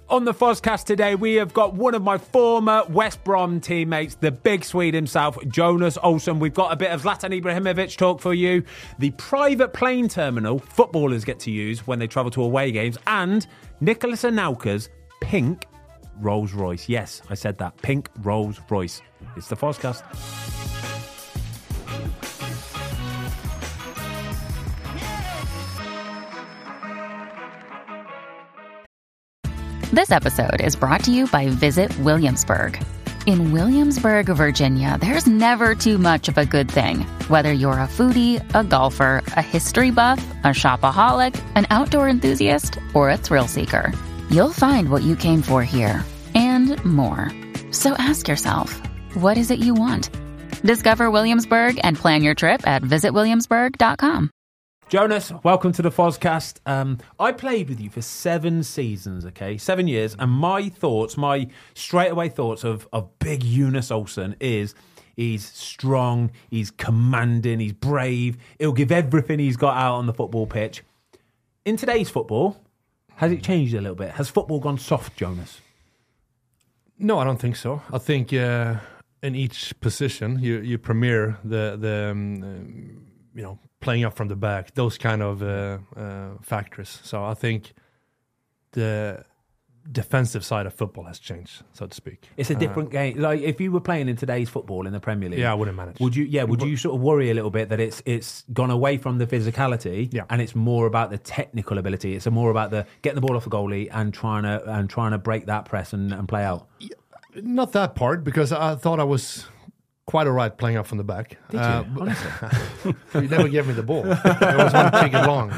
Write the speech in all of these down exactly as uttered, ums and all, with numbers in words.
On the Fozcast today, we have got one of my former West Brom teammates, the big Swede himself, Jonas Olsson. We've got a bit of Zlatan Ibrahimovic talk for you, the private plane terminal footballers get to use when they travel to away games, and Nicolas Anelka's pink Rolls Royce. Yes, I said that. Pink Rolls Royce. It's the Fozcast. This episode is brought to you by Visit Williamsburg. In Williamsburg, Virginia, there's never too much of a good thing. Whether you're a foodie, a golfer, a history buff, a shopaholic, an outdoor enthusiast, or a thrill seeker, you'll find what you came for here and more. So ask yourself, what is it you want? Discover Williamsburg and plan your trip at visit williamsburg dot com. Jonas, welcome to the Fozcast. Um, I played with you for seven seasons, okay? Seven years. And my thoughts, my straightaway thoughts of, of big Jonas Olsson is he's strong, he's commanding, he's brave. He'll give everything he's got out on the football pitch. In today's football, has it changed a little bit? Has football gone soft, Jonas? No, I don't think so. I think uh, in each position, you, you premiere the, the um, um, you know, playing up from the back, those kind of uh, uh, factors. So I think the defensive side of football has changed, so to speak. It's a different uh, game. Like if you were playing in today's football in the Premier League, yeah, I wouldn't manage. Would you? Yeah, would you sort of worry a little bit that it's it's gone away from the physicality, yeah. and it's more about the technical ability? It's more about the getting the ball off the goalie and trying to and trying to break that press and, and play out. Yeah, not that part, because I thought I was quite all right playing up from the back. Did you? Uh, Honestly, you never gave me the ball. It was one ticket long.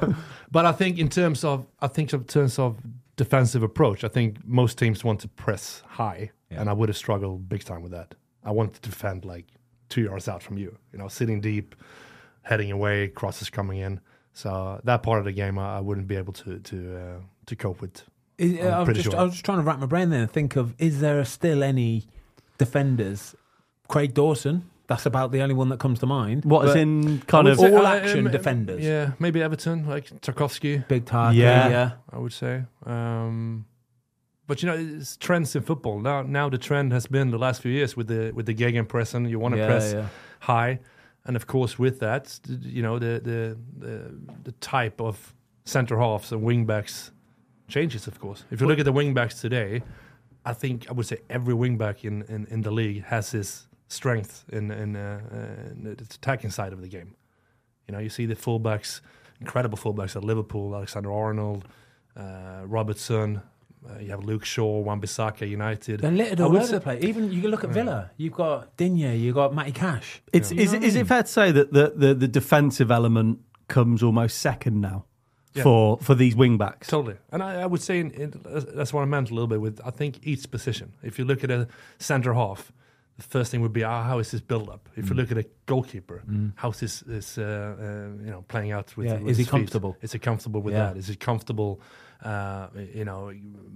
But I think in terms of, I think in terms of defensive approach, I think most teams want to press high, yeah. and I would have struggled big time with that. I wanted to defend like two yards out from you, you know, sitting deep, heading away, crosses coming in. So that part of the game, I, I wouldn't be able to to uh, to cope with. Is, I, was just, sure. I was just trying to wrap my brain there and think of, is there still any defenders? Craig Dawson, that's about the only one that comes to mind. What is in kind of all uh, action um, defenders? Yeah, maybe Everton, like Tarkovsky. Big target, yeah. yeah. I would say. Um, but, you know, it's trends in football. Now now the trend has been the last few years with the with the gegenpressing. You want to yeah, press yeah. high. And, of course, with that, you know, the the the, the type of centre-halves and wing-backs changes, of course. If you look at the wing-backs today, I think I would say every wing-back in, in, in the league has his strength in, in, uh, uh, in the attacking side of the game. You know, you see the fullbacks, incredible fullbacks at Liverpool, Alexander-Arnold, uh, Robertson, uh, you have Luke Shaw, Wan-Bissaka, United. They're littered all over the place. Even you can look at Villa. You've got Digne, you've got Matty Cash. It's, yeah. is, it, is it fair to say that the, the, the defensive element comes almost second now yeah. for for these wing-backs? Totally. And I, I would say in, in, that's what I meant a little bit with, I think, each position. If you look at a centre-half, the first thing would be, ah, how is this build-up? If mm. you look at a goalkeeper, mm. how's this, this uh, uh, you know, playing out with, yeah. with Is his he comfortable? Feet? Is he comfortable with yeah. that? Is he comfortable, uh, you know,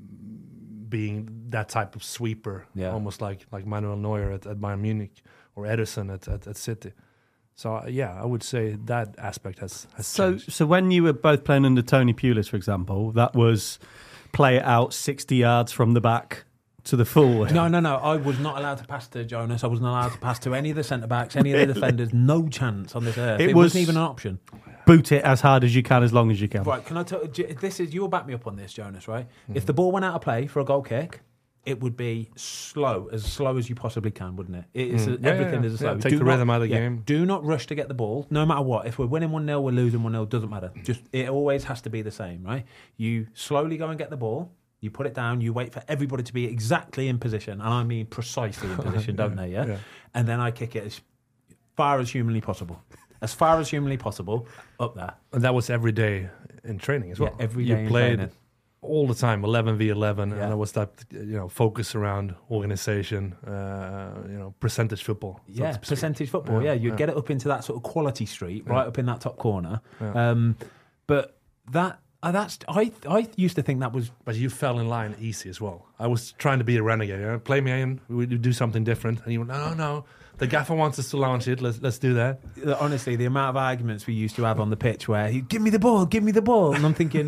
being that type of sweeper, yeah. almost like, like Manuel Neuer at, at Bayern Munich or Ederson at, at, at City? So, uh, yeah, I would say that aspect has, has so, changed. So when you were both playing under Tony Pulis, for example, that was play it out sixty yards from the back to the forward. No, no, no. I was not allowed to pass to Jonas. I wasn't allowed to pass to any of the centre-backs, any really? of the defenders. No chance on this earth. It, it was, wasn't even an option. Boot it as hard as you can, as long as you can. Right, can I tell you, this is, you'll back me up on this, Jonas, right? Mm-hmm. If the ball went out of play for a goal kick, it would be slow, as slow as you possibly can, wouldn't it? It is mm. a, everything yeah, yeah, is a slow. Yeah, take do the not, rhythm out of the yeah, game. Do not rush to get the ball, no matter what. If we're winning one nil, we're losing one nil, doesn't matter. Just it always has to be the same, right? You slowly go and get the ball, you put it down, you wait for everybody to be exactly in position, and I mean precisely in position, don't they, yeah? yeah? And then I kick it as far as humanly possible. As far as humanly possible, up there. And that was every day in training as well. Yeah, every day you in played training. all the time, eleven v eleven, yeah. and there was that, you know, focus around organization, uh, you know, percentage football. So yeah, percentage football. Yeah, yeah. you'd yeah. get it up into that sort of quality street, right yeah. up in that top corner. Yeah. Um, but that. Uh, that's I. I used to think that was, but you fell in line easy as well. I was trying to be a renegade. You know? Play me in, we do something different, and you went, no, no, no. The gaffer wants us to launch it. Let's let's do that. Honestly, the amount of arguments we used to have on the pitch where he give me the ball, give me the ball, and I'm thinking,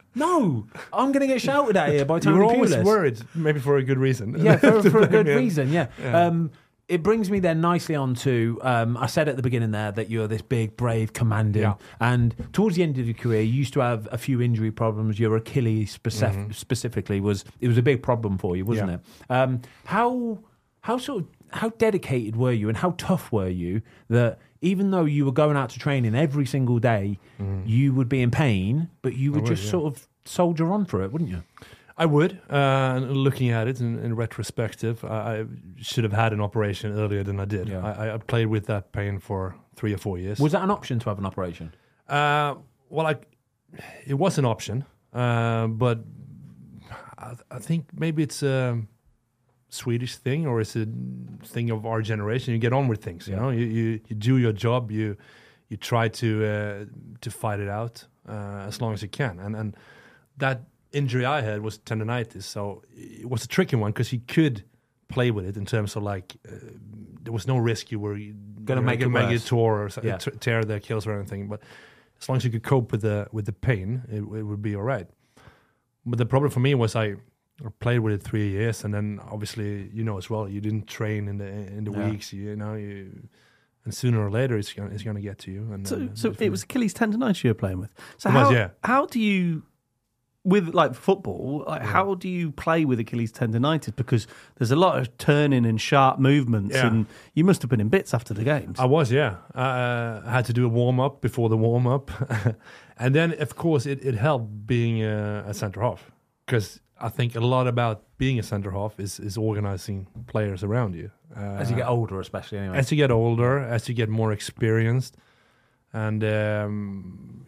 No, I'm going to get shouted at here by You Tony were always Pulis. worried, maybe for a good reason. Yeah, for, for a good Yeah. reason, yeah. Yeah. Um, it brings me then nicely on to, um, I said at the beginning there that you're this big, brave, commanding, Yeah. and towards the end of your career, you used to have a few injury problems. Your Achilles specif- Mm-hmm. specifically was, it was a big problem for you, wasn't Yeah. it? Um, how, how sort of, how dedicated were you and how tough were you that even though you were going out to training every single day, you would be in pain, but you would would, just yeah. sort of soldier on for it, wouldn't you? I would. Uh, looking at it in, in retrospective, I, I should have had an operation earlier than I did. Yeah. I, I played with that pain for three or four years. Was that an option to have an operation? Uh, well, I, it was an option, uh, but I, I think maybe it's a Swedish thing or it's a thing of our generation. You get on with things, you Yeah. know. You, you you do your job. You you try to uh, to fight it out uh, as long as you can. And and that injury I had was tendonitis, so it was a tricky one because you could play with it in terms of like uh, there was no risk you were Gonna you know, make it gonna make worse. it tore or so- Yeah. t- tear the Achilles or anything, but as long as you could cope with the with the pain, it, it would be all right. But the problem for me was I played with it three years, and then obviously you know as well you didn't train in the in the Yeah. weeks. You know, you, and sooner or later it's gonna it's gonna get to you. And So, and so it's- it was Achilles tendonitis you were playing with. So It how, was, yeah. how do you, with like football, like how do you play with Achilles tendonitis? Because there's a lot of turning and sharp movements, Yeah. and you must have been in bits after the games. I was, yeah. Uh, I had to do a warm up before the warm up, and then of course it, it helped being a, a centre half because I think a lot about being a centre half is is organising players around you. Uh, As you get older, especially anyway. as you get older, as you get more experienced, and um,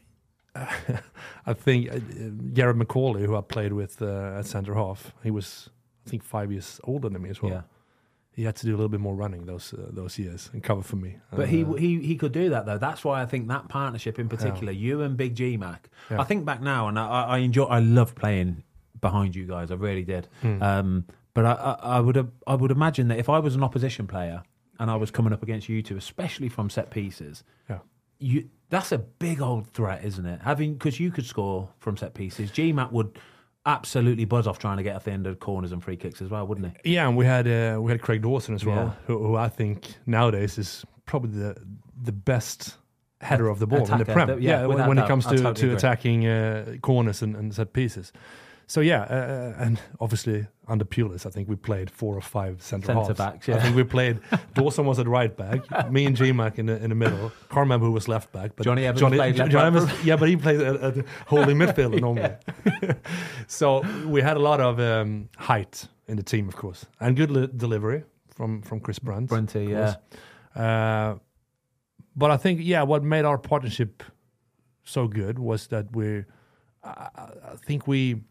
I think uh, Garrett McCauley, who I played with uh, at centre half, he was I think five years older than me as well. Yeah. He had to do a little bit more running those uh, those years and cover for me. But he Uh, he he could do that though. That's why I think that partnership in particular, you and Big G Mac. Yeah. I think back now, and I, I enjoy. I loved playing behind you guys. I really did. Hmm. Um, but I, I, I would I would imagine that if I was an opposition player and I was coming up against you two, especially from set pieces, yeah. you that's a big old threat, isn't it? Having because you could score from set pieces. G Mac would absolutely buzz off trying to get off the end of corners and free kicks as well, wouldn't he? Yeah, and we had uh, we had Craig Dawson as well, Yeah. who, who I think nowadays is probably the the best header of the ball in the Attacker, Prem. the- yeah, when, without when it doubt. comes I to, totally to agree. attacking uh, corners and, and set pieces. So yeah, uh, and obviously under Pulis, I think we played four or five centre Centre halves. backs, yeah. I think we played. Dawson was at right back, me and G Mac in the in the middle. Can't remember who was left back, but Johnny Evans played left Johnny back. Evans, yeah, but he played at, at holding midfielder normally. So we had a lot of um, height in the team, of course, and good li- delivery from from Chris Brandt. Brunty, of yeah. course. Uh, but I think, yeah, what made our partnership so good was that we, I, I think we,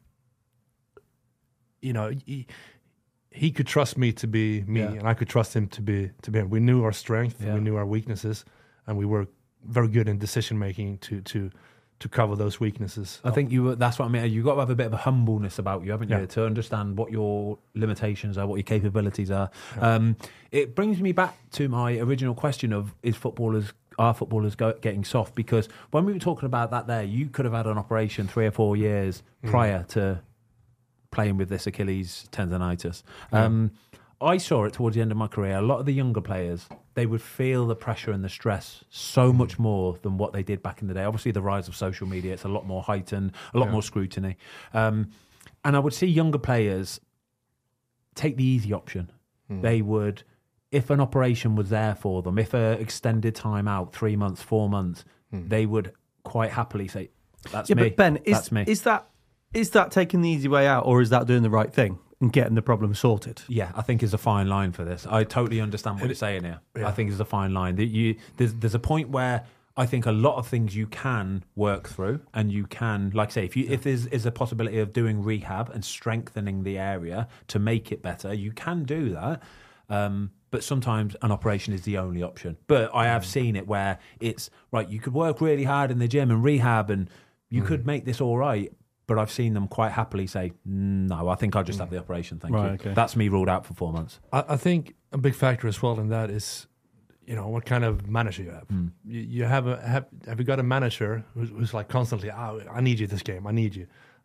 you know, he, he could trust me to be me, Yeah. and I could trust him to be to be him. We knew our strength, Yeah. we knew our weaknesses, and we were very good in decision making to to to cover those weaknesses. I think you. That's what I mean. You've got to have a bit of a humbleness about you, haven't you, Yeah. to understand what your limitations are, what your capabilities are. Um, it brings me back to my original question of: Is footballers are footballers go, getting soft? Because when we were talking about that, there, you could have had an operation three or four years prior to playing with this Achilles tendonitis. Um, I saw it towards the end of my career. A lot of the younger players, they would feel the pressure and the stress so much more than what they did back in the day. Obviously, the rise of social media, it's a lot more heightened, a lot Yeah. more scrutiny. Um, and I would see younger players take the easy option. They would, if an operation was there for them, if a extended time out, three months, four months, they would quite happily say, that's yeah, me. but Ben, is that's me. is that is that taking the easy way out, or is that doing the right thing and getting the problem sorted? Yeah, I think is a fine line for this. I totally understand what you're saying here. Yeah. I think it's a fine line. That you there's there's a point where I think a lot of things you can work through, and you can, like I say, if you if there's is a possibility of doing rehab and strengthening the area to make it better, you can do that. Um, but sometimes an operation is the only option. But I have seen it where it's right. You could work really hard in the gym and rehab, and you could make this all right. But I've seen them quite happily say, no, I think I'll just have the operation. Thank Right, you. okay. That's me ruled out for four months. I, I think a big factor as well in that is, you know, what kind of manager you have. You, you have a have, have you got a manager who's, who's like constantly, oh, I need you this game, I need you.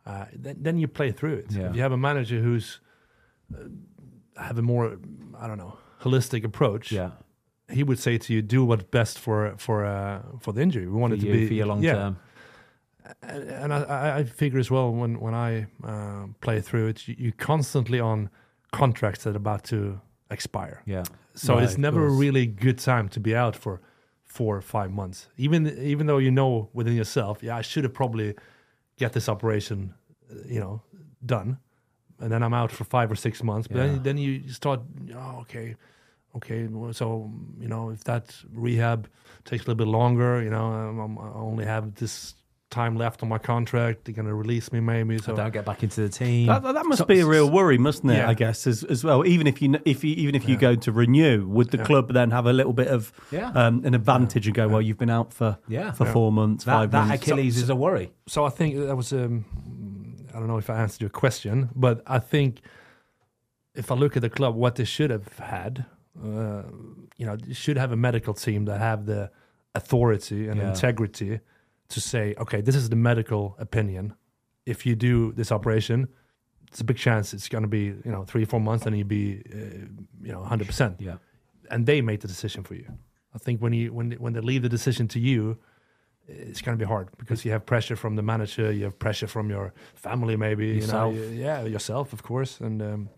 uh, then, then you play through it. Yeah. If you have a manager who's uh, have a more, I don't know, holistic approach, Yeah. he would say to you, do what's best for for uh, for the injury. We want For it to you, be for your long yeah. term. And, and I, I- I figure as well when when I uh, play through it, you, you're constantly on contracts that are about to expire. Yeah. So Right, it's of never a course. really good time to be out for four or five months. Even even though you know within yourself, yeah, I should have probably get this operation, uh, you know, done, and then I'm out for five or six months. But Yeah. then then you start, oh, okay, okay. well, So you know, if that rehab takes a little bit longer, you know, um, I'm, I only have this time left on my contract. They're going to release me maybe. So I don't get back into the team. That, that must So- be a real worry, mustn't it? Yeah. I guess as, as well. Even if you kn- if you, even if you Yeah. go to renew, would the Yeah. club then have a little bit of Yeah. um, an advantage and go, well, you've been out for Yeah. for Yeah. four months, that five that months. Achilles is a worry. So I think that was, um, I don't know if I answered your question, but I think if I look at the club, what they should have had, uh, you know, you should have a medical team that have the authority and Yeah. integrity to say, okay, this is the medical opinion. If you do this operation, it's a big chance it's going to be, you know, three, four months and you'll be, uh, you know, one hundred percent. Yeah. And they make the decision for you. I think when you when when they leave the decision to you, it's going to be hard because you have pressure from the manager, you have pressure from your family, maybe Yourself. you know, you- yeah, yourself, of course, and um,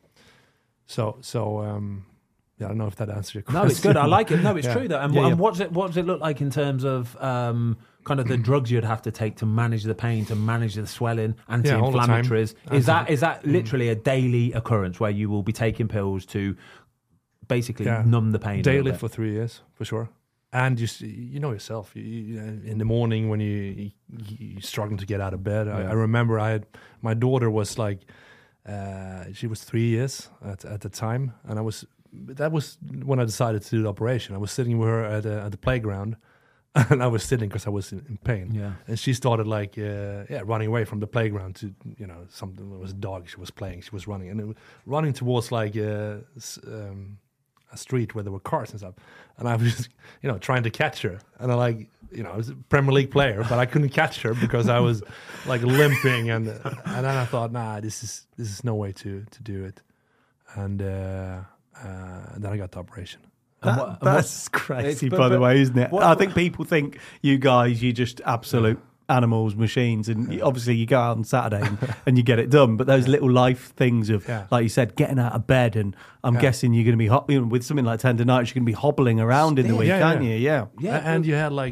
so so um, yeah, I don't know if that answers your question. No, it's good. I like it. No, it's Yeah. true though. And, Yeah, and yeah. what does it what does it look like in terms of um, kind of the drugs you'd have to take to manage the pain, to manage the swelling, all the time. anti-inflammatories? Is that Anti- is that literally a daily occurrence where you will be taking pills to basically Yeah. numb the pain a little daily bit? for three years for sure. And you s- you know yourself. You, you, in the morning when you, you you're struggling to get out of bed. I, Yeah. I remember I had my daughter was like uh, she was three years at at the time, and I was that was when I decided to do the operation. I was sitting with her at uh, at the playground, and I was sitting because I was in, in pain. Yeah. And she started like uh, yeah running away from the playground to you know something. It was a dog she was playing. She was running and it was running towards like uh, s- um, a street where there were cars and stuff. And I was just you know trying to catch her. And I like you know I was a Premier League player, but I couldn't catch her because I was like limping. And and then I thought, nah, this is this is no way to to do it. And uh, uh, then I got the operation. And That- what- and that's what- crazy, it's- but- by the but way, isn't it? what- I think people think you guys, you're just absolute animals, machines, and you- obviously you go out on Saturday and, and you get it done. But those little life things of, Yeah. like you said, getting out of bed, and I'm Yeah. guessing you're going to be hop- you know, with something like tendonitis, you're going to be hobbling around in the Still. week, Yeah, aren't yeah. you? Yeah. Yeah, A- and you had like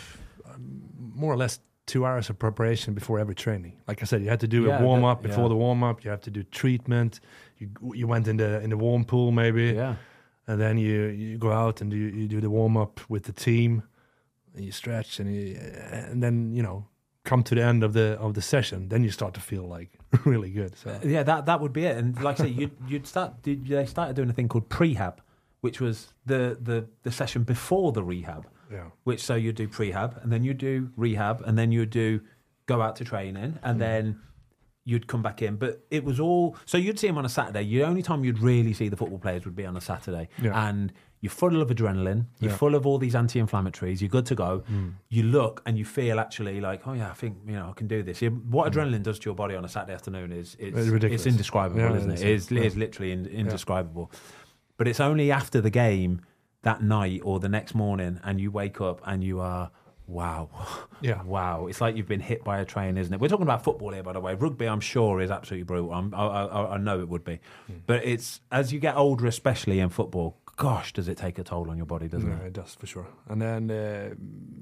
um, more or less two hours of preparation before every training. Like I said, you had to do Yeah, a warm the- up before yeah. the warm up. You have to do treatment. You you went in the in the warm pool maybe, yeah. and then you you go out and you you do the warm up with the team, and you stretch and you, and then you know come to the end of the of the session. Then you start to feel like really good. So Yeah, that that would be it. And like I say, you'd you'd start. Did, they started doing a thing called prehab, which was the the the session before the rehab. yeah. Which so you do prehab, and then you do rehab, and then you do go out to training, and then you'd come back in. But it was all so you'd see them on a Saturday. The only time you'd really see the football players would be on a Saturday, Yeah. and you're full of adrenaline. You're Yeah. full of all these anti-inflammatories. You're good to go. You look and you feel actually like, oh yeah, I think you know I can do this. You- What adrenaline does to your body on a Saturday afternoon is it's, It's ridiculous. It's indescribable, Yeah, isn't it it? is. It is, it is Yeah. literally in, indescribable. But it's only after the game that night or the next morning, and you wake up and you are, wow, Yeah. wow. It's like you've been hit by a train, isn't it? We're talking about football here, by the way. Rugby, I'm sure, is absolutely brutal. I'm, I, I, I know it would be. But it's as you get older, especially in football, gosh, does it take a toll on your body, doesn't Yeah, it? it does for sure. And then uh,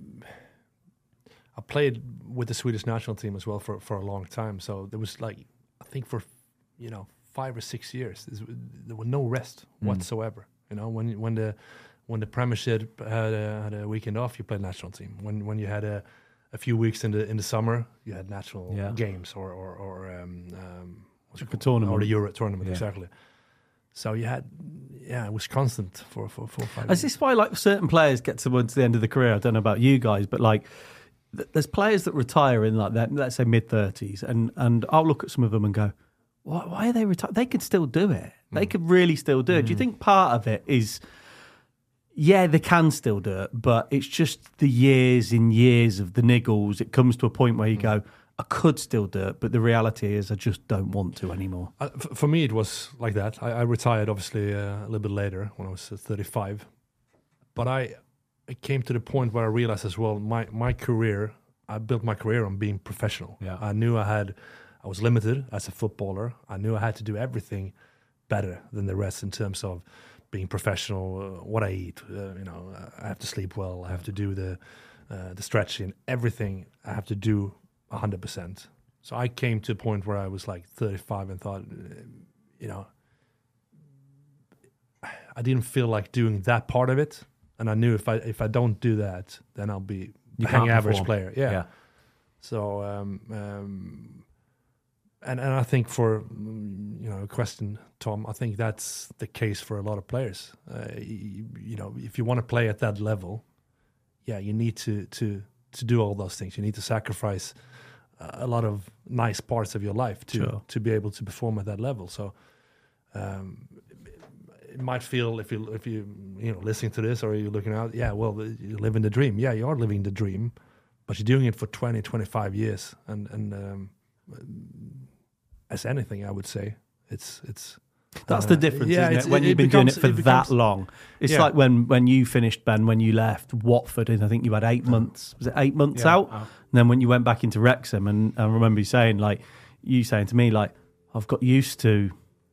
I played with the Swedish national team as well for, for a long time. So there was like, I think for, you know, five or six years, there's- there was no rest whatsoever. You know, when when the when the Premiership had a, had a weekend off, you played national team. When when you had a, a few weeks in the in the summer, you had national Yeah. games or or, or um, um, what's it Like a called? tournament. or the Euro tournament Yeah. exactly. So you had, yeah, it was constant for for four or five. Is this why, like, certain players get towards the end of the career? I don't know about you guys, but like, th- there's players that retire in like that, let's say mid thirties, and and I'll look at some of them and go, why, why are they retired? They could still do it. They could really still do it. Do you think part of it is, yeah, they can still do it, but it's just the years and years of the niggles. It comes to a point where you go, I could still do it, but the reality is I just don't want to anymore. Uh, f- for me, it was like that. I, I retired obviously uh, a little bit later when I was uh, thirty-five, but I, I came to the point where I realized as well my my career. I built my career on being professional. Yeah. I knew I had, I was limited as a footballer. I knew I had to do everything better than the rest in terms of being professional. Uh, what I eat, uh, you know, I have to sleep well. I have to do the uh, the stretching, everything. I have to do one hundred percent. So I came to a point where I was like thirty-five and thought, uh, you know, I didn't feel like doing that part of it, and I knew if I if I don't do that, then I'll be You a hang can't average perform. player. Yeah. Yeah. So um, um, and and I think for mm, you know a question, Tom, I think that's the case for a lot of players. Uh, you, you know, if you want to play at that level, yeah, you need to to to do all those things. You need to sacrifice a lot of nice parts of your life to Sure. to be able to perform at that level. So um, it might feel if you if you you know listening to this or you're looking out, yeah, well, you're living the dream. Yeah, you are living the dream, but you're doing it for twenty, twenty-five years, and and um, as anything, I would say it's it's. That's uh, the difference, yeah, isn't it's- it? When it- you've it been doing becomes- it for it becomes- that long. It's Yeah. like when, when you finished, Ben, when you left Watford, and I think you had eight months, was it eight months Yeah, out? out. And then when you went back into Wrexham, and I remember you saying, like, you saying to me, like, I've got used to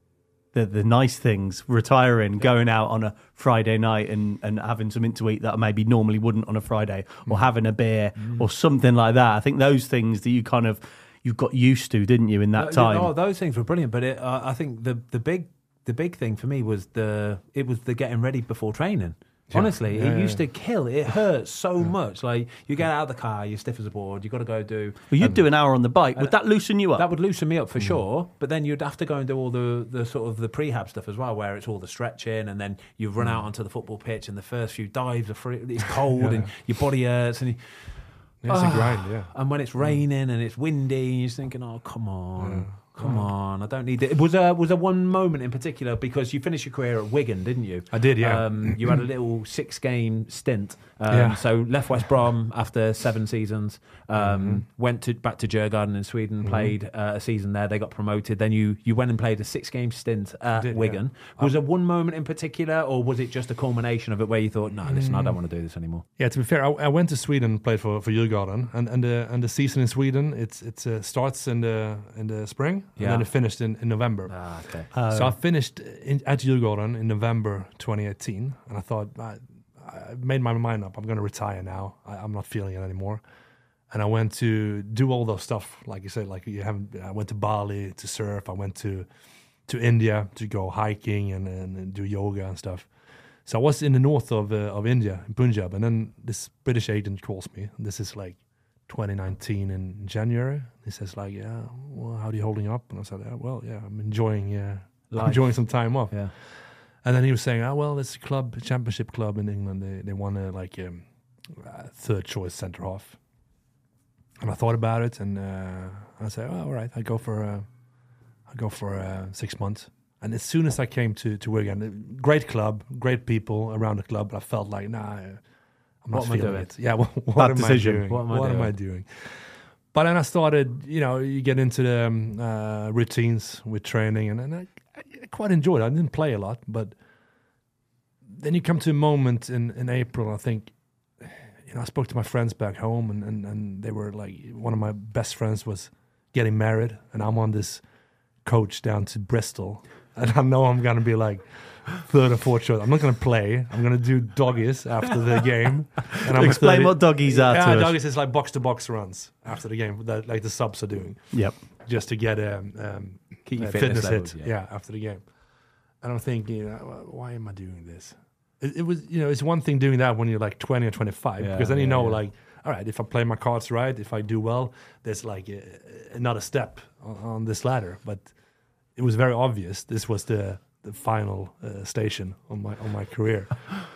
the the nice things, retiring, going out on a Friday night and, and having something to eat that I maybe normally wouldn't on a Friday, or having a beer or something like that. I think those things that you kind of, you got used to, didn't you, in that Uh, time? Oh, those things were brilliant. But it, uh, I think the the big the big thing for me was the it was the getting ready before training. Yeah. Honestly, Yeah, it yeah, used to kill. It hurts so much. Like you get out of the car, you're stiff as a board. You got to go do. Well, you'd um, do an hour on the bike. Would that loosen you up? That would loosen me up for sure, but then you'd have to go and do all the, the sort of the prehab stuff as well, where it's all the stretching, and then you run out onto the football pitch, and the first few dives are free, it's cold, Yeah. and your body hurts, and you, Yeah, it's Ah. a grind, yeah. and when it's raining and it's windy, and you're just thinking, oh come on, come on, I don't need it. It was a was a one moment in particular because you finished your career at Wigan, didn't you? I did, yeah. Um, you had a little six game stint. Um, Yeah. So left West Brom after seven seasons. Um, Mm-hmm. Went to back to Djurgården in Sweden. Played uh, a season there. They got promoted. Then you you went and played a six game stint at did, Wigan. yeah. Was there one moment in particular, or was it just a culmination of it where you thought, no, listen, I don't want to do this anymore? Yeah, to be fair, I, I went to Sweden and played for for Djurgården, and and the and the season in Sweden it's it's uh, starts in the in the spring, Yeah. and then it finished in, in November. Ah, okay. So I finished in, at Djurgården in November twenty eighteen, and I thought I, I made my mind up. I'm going to retire now. I, I'm not feeling it anymore. And I went to do all those stuff, like you said. Like you haven't. I went to Bali to surf. I went to to India to go hiking and, and, and do yoga and stuff. So I was in the north of uh, of India, in Punjab, and then this British agent calls me. This is like twenty nineteen in January. He says like, "Yeah, well, how are you holding up?" And I said, yeah, "Well, yeah, I'm enjoying uh, Life. enjoying some time off." Yeah. And then he was saying, "Oh well, it's a club, a championship club in England. They they want a like um, uh, third choice centre half." And I thought about it, and uh, I said, "Oh, all right, I go for uh, I go for uh, six months." And as soon as I came to to Wigan, great club, great people around the club, but I felt like, nah, I'm not What am I feeling doing? it. Yeah, what, what Bad am decision. I doing? What am I am I doing? doing? But then I started, you know, you get into the um, uh, routines with training, and, and I, I quite enjoyed it. I didn't play a lot, but then you come to a moment in, in April, I think, you know, I spoke to my friends back home, and, and, and they were like, one of my best friends was getting married, and I'm on this coach down to Bristol, and I know I'm going to be like third or fourth choice. I'm not going to play. I'm going to do doggies after the game. And I'm Explain thirty what doggies are Yeah, to us. doggies is like box-to-box runs after the game, that like the subs are doing, Yep. just to get a um, Keep your a fitness fitness levels, hit. yeah. Yeah. after the game. And I'm thinking, you know, why am I doing this? It, it was, you know, it's one thing doing that when you're like twenty or twenty-five, Yeah, because then you yeah, know, yeah. like, all right, if I play my cards right, if I do well, there's like a, another step on, on this ladder. But it was very obvious this was the the final uh, station on my on my career.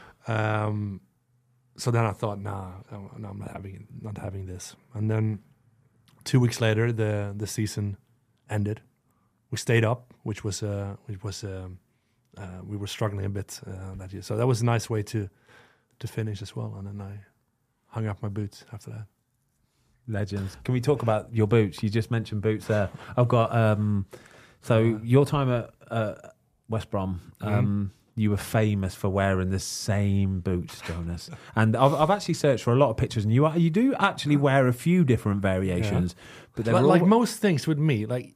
um, so then I thought, nah, no, no, I'm not having not having this. And then two weeks later, the the season ended. We stayed up, which was uh, which was um, uh, we were struggling a bit uh, that year. So that was a nice way to to finish as well. And then I hung up my boots after that. Legends. Can we talk about your boots? You just mentioned boots there. I've got um, so your time at uh, West Brom. Um, mm-hmm. You were famous for wearing the same boots, Jonas. And I've, I've actually searched for a lot of pictures, and you are, you do actually wear a few different variations. Yeah. But like, all, like most things with me, like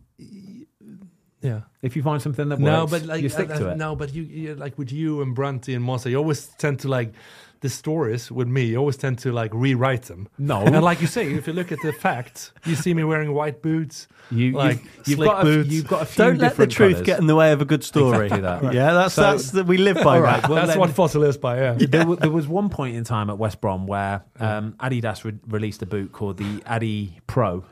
yeah. If you find something that works, no, but like, you stick uh, to it. No, but you, you like with you and Brunty and Mossa, you always tend to like the stories with me. You always tend to like rewrite them. No, and like you say, if you look at the facts, you see me wearing white boots. You, like you've, you've slick got boots. A, you've got a few Don't let the truth colours. get in the way of a good story. Exactly that. Right. Yeah, that's So- that's that we live by. All right, that. well, That's then- what Fossil is by. Yeah. there, w- there was one point in time at West Brom where um, Adidas re- released a boot called the Adi Pro.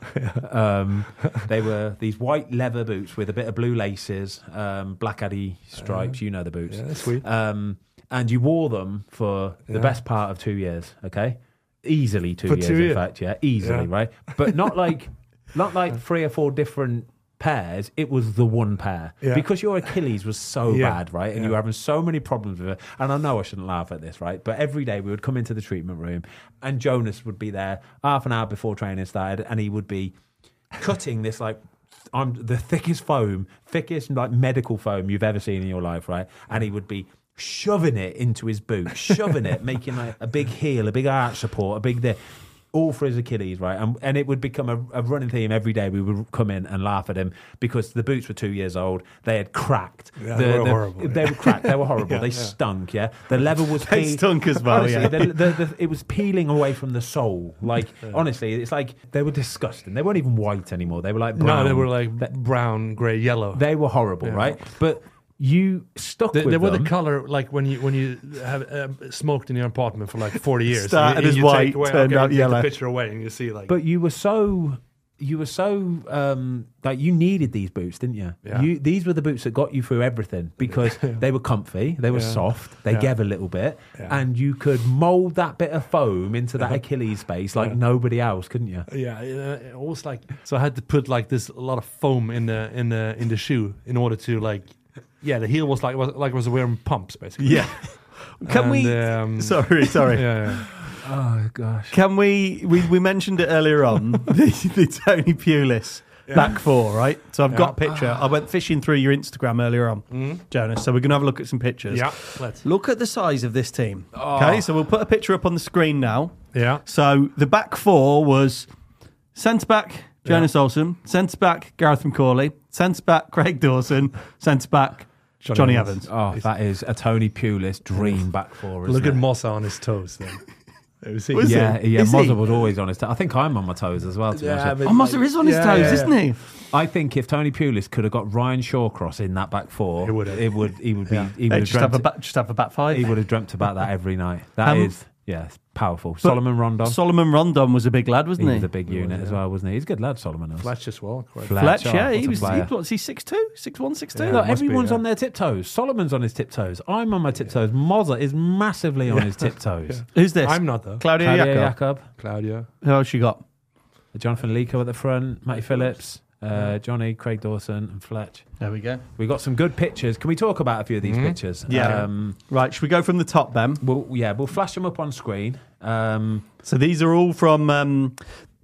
Um, they were these white leather boots with a bit of blue laces, um, black Adi stripes. You know the boots. Yeah, that's sweet. Um, and you wore them for the Yeah. best part of two years. Okay, easily two For years. two in years? fact, yeah, easily, Yeah. right? But not like not like three or four different pairs. It was the one pair Yeah. because your Achilles was so Yeah. bad, right? And Yeah. you were having so many problems with it. And I know I shouldn't laugh at this, right? But every day we would come into the treatment room, and Jonas would be there half an hour before training started, and he would be cutting this like. I'm the thickest foam, thickest like medical foam you've ever seen in your life, right? And he would be shoving it into his boot, shoving it, making like a big heel, a big arch support, a big there, all for his Achilles, right? And and it would become a, a running theme every day. We would come in and laugh at him because the boots were two years old. They had cracked. Yeah, the, they were the- horrible, They yeah. were cracked. They were horrible. Yeah, they yeah. stunk. Yeah, the leather was They peel- stunk as well, Honestly, yeah. the, the, the, it was peeling away from the sole. Like honestly, it's like they were disgusting. They weren't even white anymore. They were like brown. No, they were like They- brown, grey, yellow. They were horrible, Yeah. right? But you stuck They, with they were them. the color like when you when you have uh, smoked in your apartment for like forty years. Started and you, as and you white, take away, turned okay, out you take yellow. The picture away, and you see like. But you were so, you were so, um, like you needed these boots, didn't you? Yeah. You these were the boots that got you through everything because they were comfy, they were Yeah. soft, they Yeah. gave a little bit, Yeah. and you could mold that bit of foam into that Achilles space like Yeah. nobody else, couldn't you? yeah, uh, it was like so. I had to put like this a lot of foam in the in the in the shoe in order to like. Yeah, the heel was like was like was wearing pumps basically. Yeah. Can And, we? um, sorry, sorry. Yeah, yeah. Oh gosh. Can we, we? We mentioned it earlier on. the, the Tony Pulis back four, right? So I've got a picture. I went fishing through your Instagram earlier on, Mm. Jonas. So we're gonna have a look at some pictures. Yeah, let's. Look at the size of this team. Okay, so we'll put a picture up on the screen now. Yeah, So the back four was centre back Jonas Olsen, centre back Gareth McCauley, centre back Craig Dawson, centre back Johnny, Johnny Evans. Evans. Oh, that is a Tony Pulis dream back four. Isn't look at it? Mossa on his toes. Then. Have you seen Was it? Yeah, he? yeah. Is he? Mozza was always on his toes. I think I'm on my toes as well. To be Yeah, honest. but- Oh, Mossa is on his Yeah, toes, yeah, yeah. isn't he? I think if Tony Pulis could have got Ryan Shawcross in that back four, He would have. it would. He would be. Yeah. He would Hey, have just have dreamt. a back, just have a back five. He would have dreamt about that every night. That is, Um, yeah, it's powerful. Solomon Rondon. Solomon Rondon was a big lad, he wasn't he? was a big unit as well, wasn't he? He's a good lad, Solomon. Was. Fletch as well. Correct. Fletch, Fletch, oh, yeah, what he a was. He, player. what's he? Six two, six one, six two. Yeah. Look, must be, everyone's yeah. on their tiptoes. Solomon's on his tiptoes. I'm on my tiptoes. Mozza is massively on his tiptoes. Who's this? I'm not though. Claudio Claudio Jakob. Jakob, Claudia. Who else you got? Jonathan Lico at the front, Matty Phillips, uh, Johnny, Craig Dawson, and Fletch. There we go. We got some good pictures. Can we talk about a few of these pictures? Yeah. Um, Right, should we go from the top then? we'll, yeah, we'll flash them up on screen. Um, So these are all from um,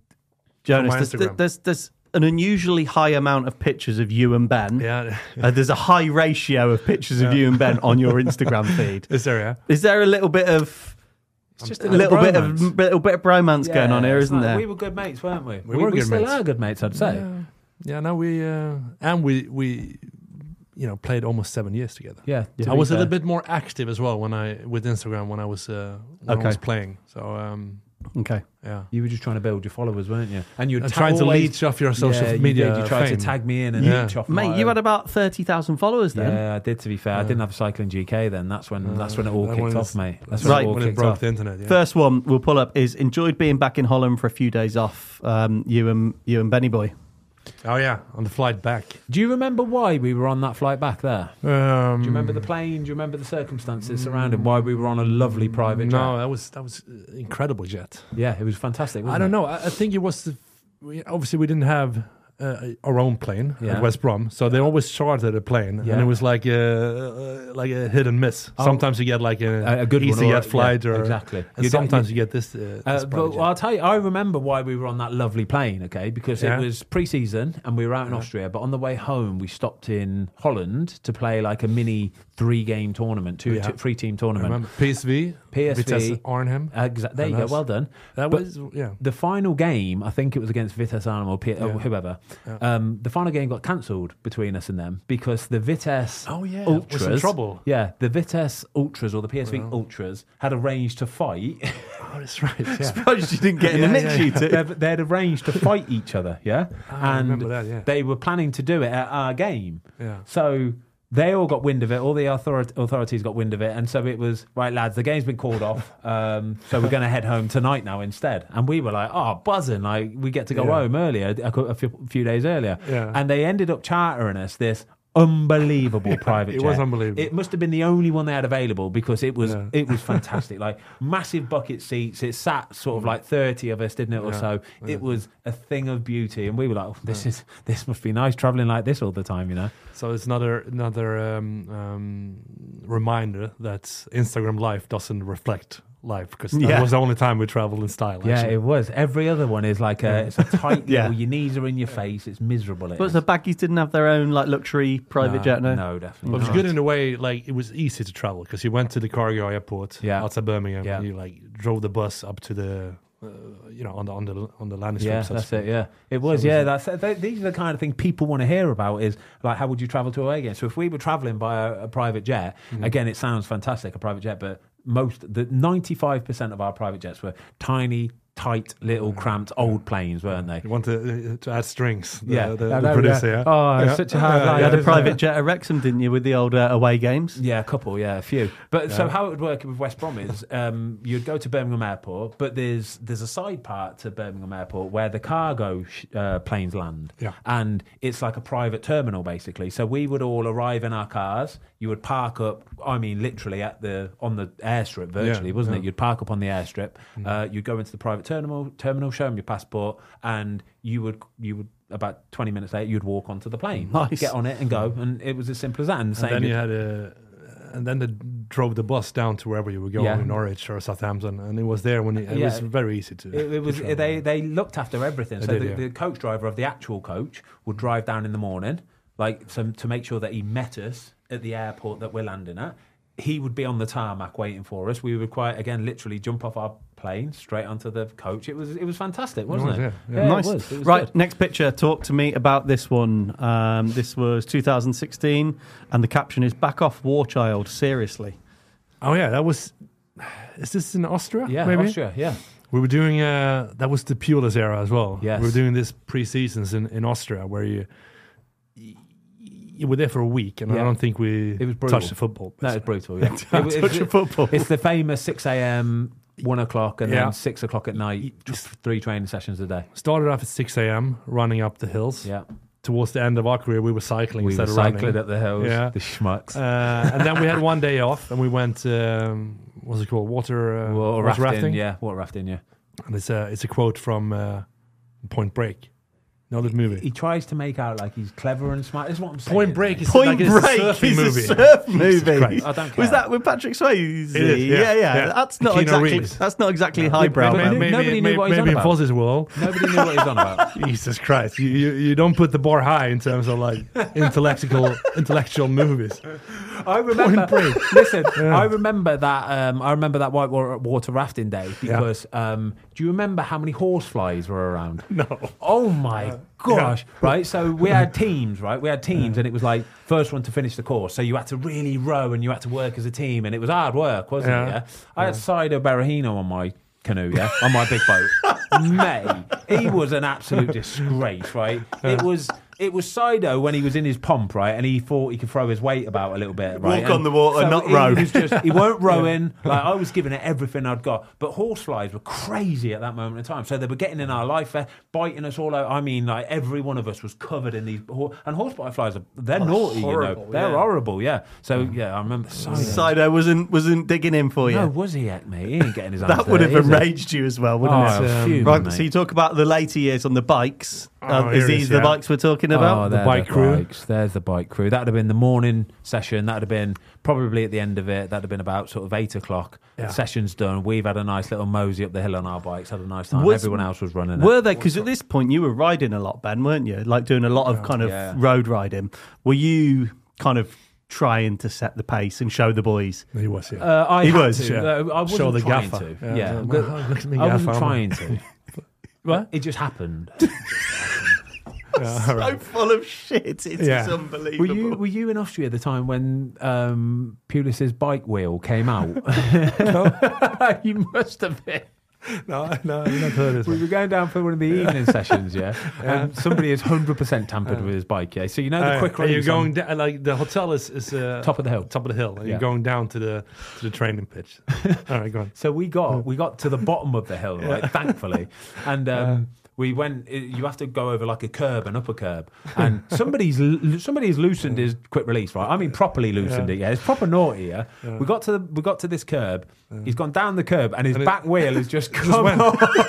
Jonas. my There's, Instagram. there's there's an unusually high amount of pictures of you and Ben. Yeah. Uh, there's a high ratio of pictures of you and Ben on your Instagram feed. Is there? Yeah. Is there a little bit of it's just a little bit of bromance. little bit of bromance Yeah, going on here, it's isn't like- there? We were good mates, weren't we? We were good still mates. are good mates, I'd say. Yeah. Yeah. No, we uh, and we we you know played almost seven years together. Yeah, to I be was a fair. little bit more active as well when I with Instagram when I was uh, when Okay. I was playing. So um, Okay. yeah. You were just trying to build your followers, weren't you? And you're And trying to leech off your social yeah, media You, did. You tried fame. to tag me in and Yeah. leech off Mate, my you own. had about thirty thousand followers then. Yeah, I did. To be fair, I Yeah. didn't have cycling G K then. That's when that's when it all That kicked one off, is- mate. That's Right. when it all when it kicked broke off. the internet. Yeah. First one we'll pull up is enjoyed being back in Holland for a few days off. Um, you and you and Benny Boy. Oh yeah, on the flight back. Do you remember why we were on that flight back there? Um, Do you remember the plane? Do you remember the circumstances surrounding why we were on a lovely private jet? No, that was that was uh, incredible jet. Yeah, it was fantastic. Wasn't I don't it? know. I, I think it was the, we, obviously we didn't have uh, our own plane Yeah. at West Brom, so they always chartered a plane, Yeah. and it was like a, uh, like a hit and miss. Oh. Sometimes you get like a, A- a good one, easy or- jet flight, yeah, or exactly. and You don't- sometimes you- you, get this. Uh, Uh, this but private jet. I'll tell you, I remember why we were on that lovely plane, okay? Because Yeah. it was pre-season and we were out in Austria. But on the way home, we stopped in Holland to play like a mini three-game tournament, two, Yeah. two three-team I tournament. remember P S V, P S V, Vitesse Arnhem. Uh, exa- there you And go. us. Well done. That But was yeah. the final game, I think it was against Vitesse Arnhem or, P- or Yeah. whoever. Yeah. Um, the final game got cancelled between us and them because the Vitesse Oh, yeah. Was Ultras, in trouble. Yeah, the Vitesse Ultras or the P S V Wow. Ultras had arranged to fight. Oh, that's right. Yeah. Surprised you didn't get in the Yeah, mix, yeah, you yeah. two. they'd, they'd arranged to fight each other, yeah, Ah, I and remember that, yeah. they were planning to do it at our game. Yeah. So they all got wind of it. All the author- authorities got wind of it, and so it was right, lads. The game's been called off, um, so we're going to head home tonight now instead. And we were like, oh, buzzing! Like we get to go Yeah. home earlier, a, cou- a few, few days earlier. Yeah. And they ended up chartering us this unbelievable private it jet. was unbelievable. It must have been the only one they had available because it was Yeah. it was fantastic. Like massive bucket seats. It sat sort of like thirty of us, didn't it, or Yeah. so. Yeah. It was a thing of beauty, and we were like, oh, "This is this must be nice traveling like this all the time," you know. So it's another another um, um, reminder that Instagram life doesn't reflect life, because that Yeah. was the only time we traveled in style. Yeah, actually. it was. Every other one is like a it's a tight Yeah. little. Your knees are in your face. It's miserable. It But is. the Baggies didn't have their own like luxury private no, jet, no? No, definitely. But it was not. good in a way, like it was easy to travel because you went to the cargo airport Yeah. outside Birmingham, Yeah. and you like drove the bus up to the, uh, you know, on the on the on the landing strip. Yeah, so to that's speak. it. Yeah, it was. So yeah, was that's they, these are the kind of thing people want to hear about. Is like, how would you travel to away game? So if we were traveling by a, a private jet, Mm-hmm. again, it sounds fantastic, a private jet, but most the ninety-five percent of our private jets were tiny, tight, little, cramped, old planes, weren't they? You want to, uh, to add strings? The, Yeah, the, I the know, producer. yeah. Yeah. Oh, Yeah. such a hard Yeah, life. You had a isn't private it? jet at Wrexham, didn't you, with the old uh, away games? Yeah, a couple, yeah, a few. But so Yeah. how it would work with West Brom is um, you'd go to Birmingham Airport, but there's there's a side part to Birmingham Airport where the cargo sh- uh, planes land, Yeah. and it's like a private terminal basically. So we would all arrive in our cars. You would park up. I mean, literally at the on the airstrip, virtually, Yeah, wasn't yeah. it? You'd park up on the airstrip. Mm. Uh, you'd go into the private terminal, terminal, show them your passport, and you would you would. About twenty minutes later, you'd walk onto the plane, Nice. get on it, and go, and it was as simple as that. And, the And same then you with- had a, and then they drove the bus down to wherever you were going, Yeah. in Norwich or Southampton, and it was there when it, it Yeah. was very easy to. It, it was to travel. they they looked after everything. They So did, the, yeah. the coach driver of the actual coach would drive down in the morning, like some to make sure that he met us at the airport that we're landing at. He would be on the tarmac waiting for us. We would quite again literally jump off our plane straight onto the coach. It was it was fantastic, wasn't was, it? yeah, yeah. Nice. It was. It was Right, good. next picture. Talk to me about this one. Um, this was two thousand sixteen, and the caption is "Back off, War Child." Seriously. Oh yeah, that was. Is this in Austria? Yeah, maybe? Austria. Yeah, We were doing. Uh, that was the Pulis era as well. Yes. We were doing this pre-seasons in, in Austria where you. You were there for a week, and Yeah. I don't think we It was brutal. touched the football. that was brutal. Yeah, Don't It was- touch it- your football. It's the famous six a.m., one o'clock, and Yeah. then six o'clock at night. t- Three training sessions a day. Started off at six a.m. running up the hills. Yeah, Towards the end of our career, we were cycling we were instead of cycling running. up the hills. Yeah. The schmucks. Uh, and then we had one day off, and we went. Um, what's it called? Water. Uh, Water water rafting, yeah, water rafting, yeah. And it's a it's a quote from uh, Point Break. Know that movie? He tries to make out like he's clever and smart. This is what I'm saying. Point Break is Point like it's a Break surfing is movie. a surf Jesus movie. Christ. I don't care. Was that with Patrick Swayze? It is, yeah, yeah, yeah. yeah. That's not Keanu exactly. Reeves. That's not exactly highbrow. maybe- Maybe, Nobody maybe, knew what he's maybe on in about. Fozz's world. Nobody knew what he's on about. Jesus Christ! You, you you don't put the bar high in terms of like intellectual intellectual movies. I remember. Point Break. Listen, Yeah. I remember that. Um, I remember that white water, water rafting day because. Um, do you remember how many horseflies were around? No. Oh my gosh! Right, so we had teams, right? We had teams, and it was like first one to finish the course. So you had to really row, and you had to work as a team, and it was hard work, wasn't Yeah. it? Yeah. I had Sido Barahino on my canoe, yeah, on my big boat. Mate, he was an absolute disgrace, right? It was. It was Sido when he was in his pomp, right, and he thought he could throw his weight about a little bit, right? Walk on And the water, so not he row. Was just, he weren't rowing. Like I was giving it everything I'd got, but horseflies were crazy at that moment in time. So they were getting in our life, uh, biting us all out. I mean, like every one of us was covered in these. Hor- and horsefly flies are they're naughty, horrible, you know. They're yeah. horrible, yeah. So yeah, I remember Sido. Sido wasn't wasn't digging in for you. No, was he at me? He ain't getting his hands That would have dirty, is he? enraged you as well, wouldn't Oh, it? Um, phew, Right, mate. so you talk about the later years on the bikes. Um, Oh, is here it these is, the yeah. bikes we're talking Oh, about? they're bike crew. Bikes. There's the bike crew. That'd have been the morning session. That'd have been probably at the end of it. That'd have been about sort of eight o'clock. Yeah. The session's done. We've had a nice little mosey up the hill on our bikes. Had a nice time. Was- Everyone else was running. Were it. they? Because at this point you were riding a lot, Ben, weren't you? Like doing a lot of kind of Yeah. road riding. Were you kind of trying to set the pace and show the boys? He was, yeah. Uh, I He had was, to. yeah. Uh, I wasn't Show the trying gaffer. to. Yeah, Yeah, yeah. But Well, look at me, I wasn't gaffer. trying to. What? It just happened. Yeah, So all right. full of shit. It's Yeah. just unbelievable. Were you were you in Austria at the time when um, Pulis's bike wheel came out? You must have been. No, no, you're not heard this We one. were going down for one of the evening sessions, yeah, and somebody has hundred percent tampered with his bike, yeah. So you know the Uh, quick and you're release going on down, like the hotel is, is uh, top of the hill. top of the hill, and Yeah. you're going down to the to the training pitch. All right, go on. So we got we got to the bottom of the hill, right? Thankfully, and um, we went. You have to go over like a curb, an upper curb, and somebody's somebody's loosened his quick release, right? I mean, properly loosened Yeah. it. Yeah, it's proper naughty. Yeah, we got to the, we got to this curb. He's gone down the curb, and his And it- back wheel has just come went.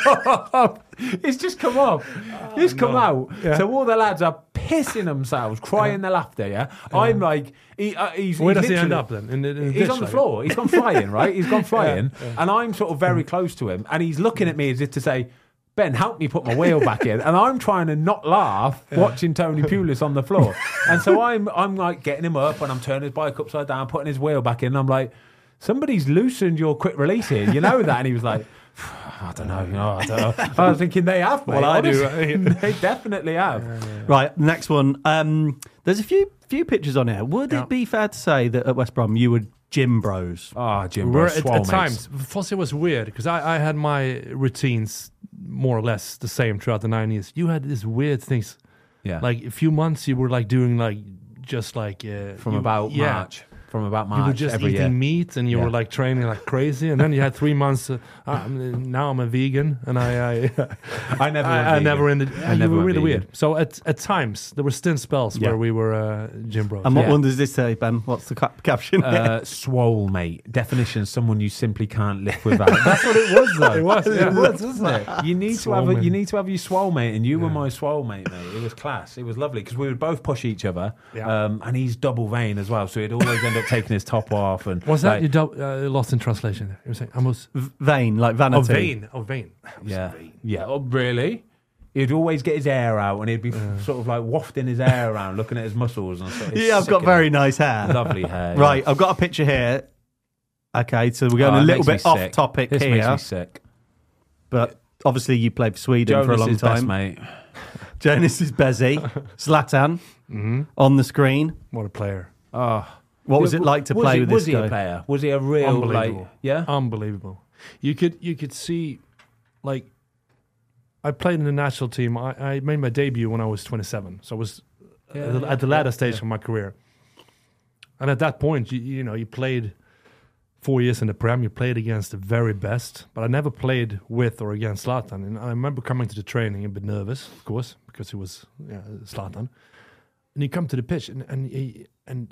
off. It's just come off. It's come no. out. Yeah. So all the lads are pissing themselves, crying their laughter. Yeah, I'm like, he, uh, he's Where he's does he end literally- up then? In the, in the He's ditch, on the like? floor. He's gone flying, right? He's gone flying. Yeah, And I'm sort of very close to him. And he's looking at me as if to say, Ben, help me put my wheel back in. And I'm trying to not laugh watching Tony Pulis on the floor. And so I'm I'm like getting him up and I'm turning his bike upside down, putting his wheel back in. And I'm like, somebody's loosened your quick release here. You know that? And he was like, I don't know. You know I, don't know. I was thinking they have, mate. Well, I do. Honestly, they definitely have. Right, next one. Um, there's a few few pictures on here. Would Yeah. it be fair to say that at West Brom you were gym bros? Oh, Jim, We bro, were at, swole at mates. times. Fosse was weird because I, I had my routines more or less the same throughout the nine years. You had these weird things. Yeah. Like a few months, you were like doing like just like uh, from you- about yeah. March. From about March You were just every eating year. meat and you Yeah. were like training like crazy, and then you had three months. Uh, I'm, now I'm a vegan, and I I, I never. I, went I vegan. never ended. I you never were went really vegan. weird. So at at times there were stint spells Yeah. where we were uh, gym bros. And what Yeah. one does this say, Ben? What's the cap- caption? Uh, swole, mate. Definition: someone you simply can't live without. That's what it was, though. It was, yeah. it was, wasn't it? You need to Swole have a, mate. you need to have your swole, mate, and you were Yeah. my swole, mate, mate. It was class. It was lovely because we would both push each other. Yeah. Um, and he's double vein as well, so he'd always end up taking his top off. And Was that like, you dou- uh, lost in translation? There? You were saying I was V- Vain, like oh vanity. vain, oh vain. Yeah, yeah. Oh, really? He'd always get his hair out, and he'd be sort of like wafting his hair around, looking at his muscles and stuff. It's Yeah, I've got sickening. very nice hair. lovely hair. yeah. Right, I've got a picture here. Okay, so we're going Oh, a it little makes bit me off sick. topic This here, makes me sick. but obviously you played for Sweden Jonas for a long is time. best, mate. Jonas is Bezzy, Zlatan Mm-hmm. on the screen. What a player! Oh. What was it like to was play he, with was this he guy? a player? Was he a real like? Unbelievable. Yeah. Unbelievable. You could you could see, like, I played in the national team. I, I made my debut when I was twenty-seven, so I was Yeah, at, the, yeah, at the latter yeah, stage yeah. of my career. And at that point, you, you know, you played four years in the Prem. You played against the very best, but I never played with or against Zlatan. And I remember coming to the training a bit nervous, of course, because he was yeah, Zlatan. And you come to the pitch, and and he, and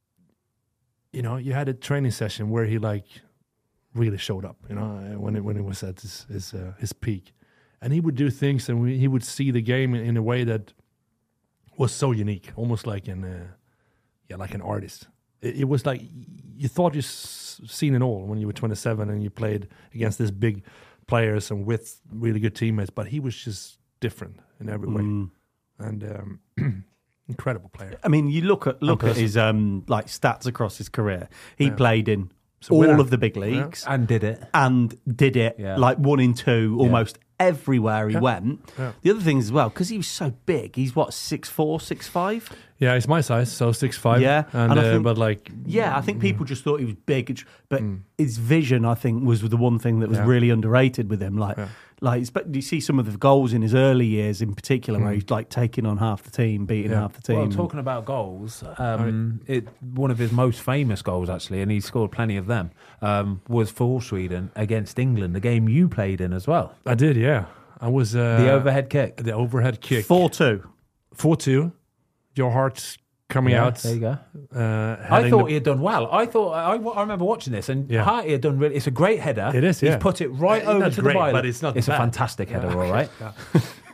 you know, you had a training session where he like really showed up. You know, when it when it was at his his, uh, his peak, and he would do things, and we, he would see the game in, in a way that was so unique, almost like an uh, yeah, like an artist. It, it was like you thought you s- seen it all when you were twenty-seven and you played against these big players and with really good teammates, but he was just different in every way, Mm. and um, incredible player. I mean, you look at look at person. his um like stats across his career. He Yeah. played in So all winner. of the big leagues And did it. and did it Yeah. like one in two almost everywhere he Yeah. went. Yeah. The other thing as well, because he was so big, he's what six four, six five. Yeah, he's my size, so six five. Yeah, and, and I uh, think- but like Yeah, I think people just thought he was big, it's- but Mm. his vision, I think, was the one thing that was Yeah. really underrated with him. Like, Yeah. like it's- you see some of the goals in his early years, in particular, where Mm. he's like taking on half the team, beating Yeah. half the team. Well, and- talking about goals, um, it one of his most famous goals actually, and he scored plenty of them, um, was for Sweden against England, the game you played in as well. I did, yeah. I was uh, The overhead kick. the overhead kick, four two. four two. Your heart's coming Yeah, out. There you go. Uh, I heading thought the- he had done well. I thought I, I remember watching this, and Yeah. Harty had done really. It's a great header. It is, yeah. He's put it right Uh, over not to great, the violet. but it's not It's bad. a fantastic header, all right. Yeah.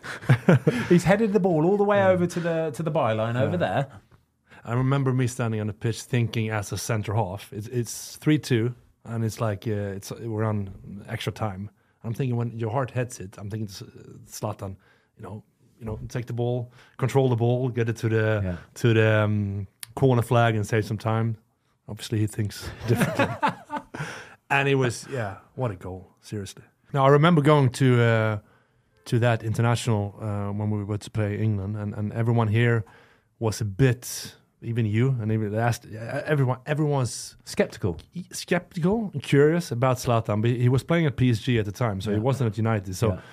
He's headed the ball all the way over to the to the byline over there. I remember me standing on the pitch thinking as a centre half, it's it's three two, and it's like uh, it's we're on extra time. I'm thinking when your heart hits it, I'm thinking Zlatan, you know, you know, take the ball, control the ball, get it to the Yeah. to the um, corner flag and save some time. Obviously, he thinks differently. And it was, yeah, what a goal, seriously. Now, I remember going to uh, to that international uh, when we were to play England, and, and everyone here was a bit, even you, and even asked, everyone, everyone's Skeptical. skeptical and curious about Zlatan, but he was playing at P S G at the time, so Yeah. he wasn't at United. So, Yeah.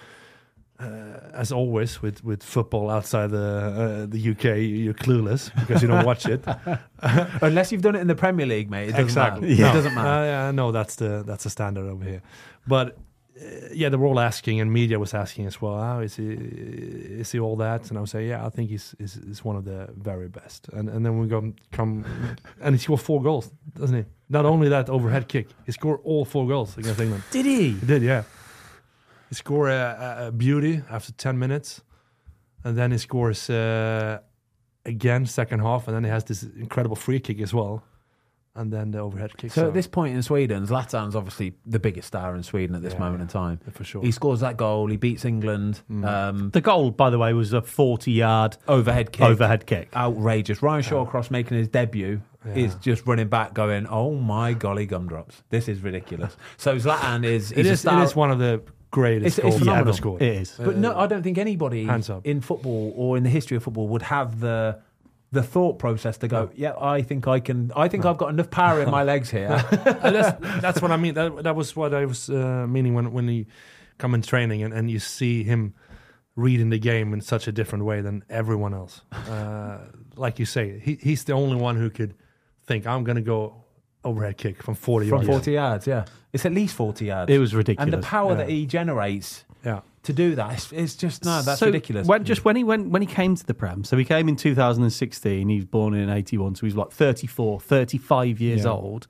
uh, as always with, with football outside the uh, the U K, you're clueless because you don't watch it. Unless you've done it in the Premier League, mate. It doesn't Exactly. matter. No. It doesn't matter. Uh, yeah, no, that's the that's the standard over here. But uh, yeah, they were all asking, and media was asking as well. How is he? Is he all that? And I would say, yeah, I think he's is is one of the very best. And and then we go come, and he scored four goals, doesn't he? Not only that overhead kick, he scored all four goals against England. Did he? He did, yeah. He scored a, a, a beauty after ten minutes, and then he scores uh, again second half, and then he has this incredible free kick as well. And then the overhead kick. So at this point in Sweden, Zlatan's obviously the biggest star in Sweden at this Yeah, moment yeah. in time. Yeah, for sure. He scores that goal. He beats England. Um, The goal, by the way, was a forty-yard overhead kick. overhead kick. Outrageous. Ryan Shawcross making his debut Yeah. is just running back going, oh my golly gumdrops. This is ridiculous. So Zlatan is... It he's a is, star. it is one of the greatest It's- it's goals he phenomenal. ever scored. It is. But no, I don't think anybody Hands up. in football or in the history of football would have the the thought process to go, yeah, I think I can. I think I've got enough power in my legs here. And that's, that's what I mean. That, that was what I was uh, meaning when when you come in training and, and you see him reading the game in such a different way than everyone else. Uh, like you say, he, he's the only one who could think, I'm going to go overhead kick from forty From yards. forty yards, yeah, it's at least forty yards. It was ridiculous. and the power Yeah. that he generates Yeah. to do that, it's, it's just no, that's so ridiculous. When, just when he went when he came to the Prem, so he came in two thousand sixteen. He was born in eighty-one, so he's like thirty-four, thirty-five years Yeah. old.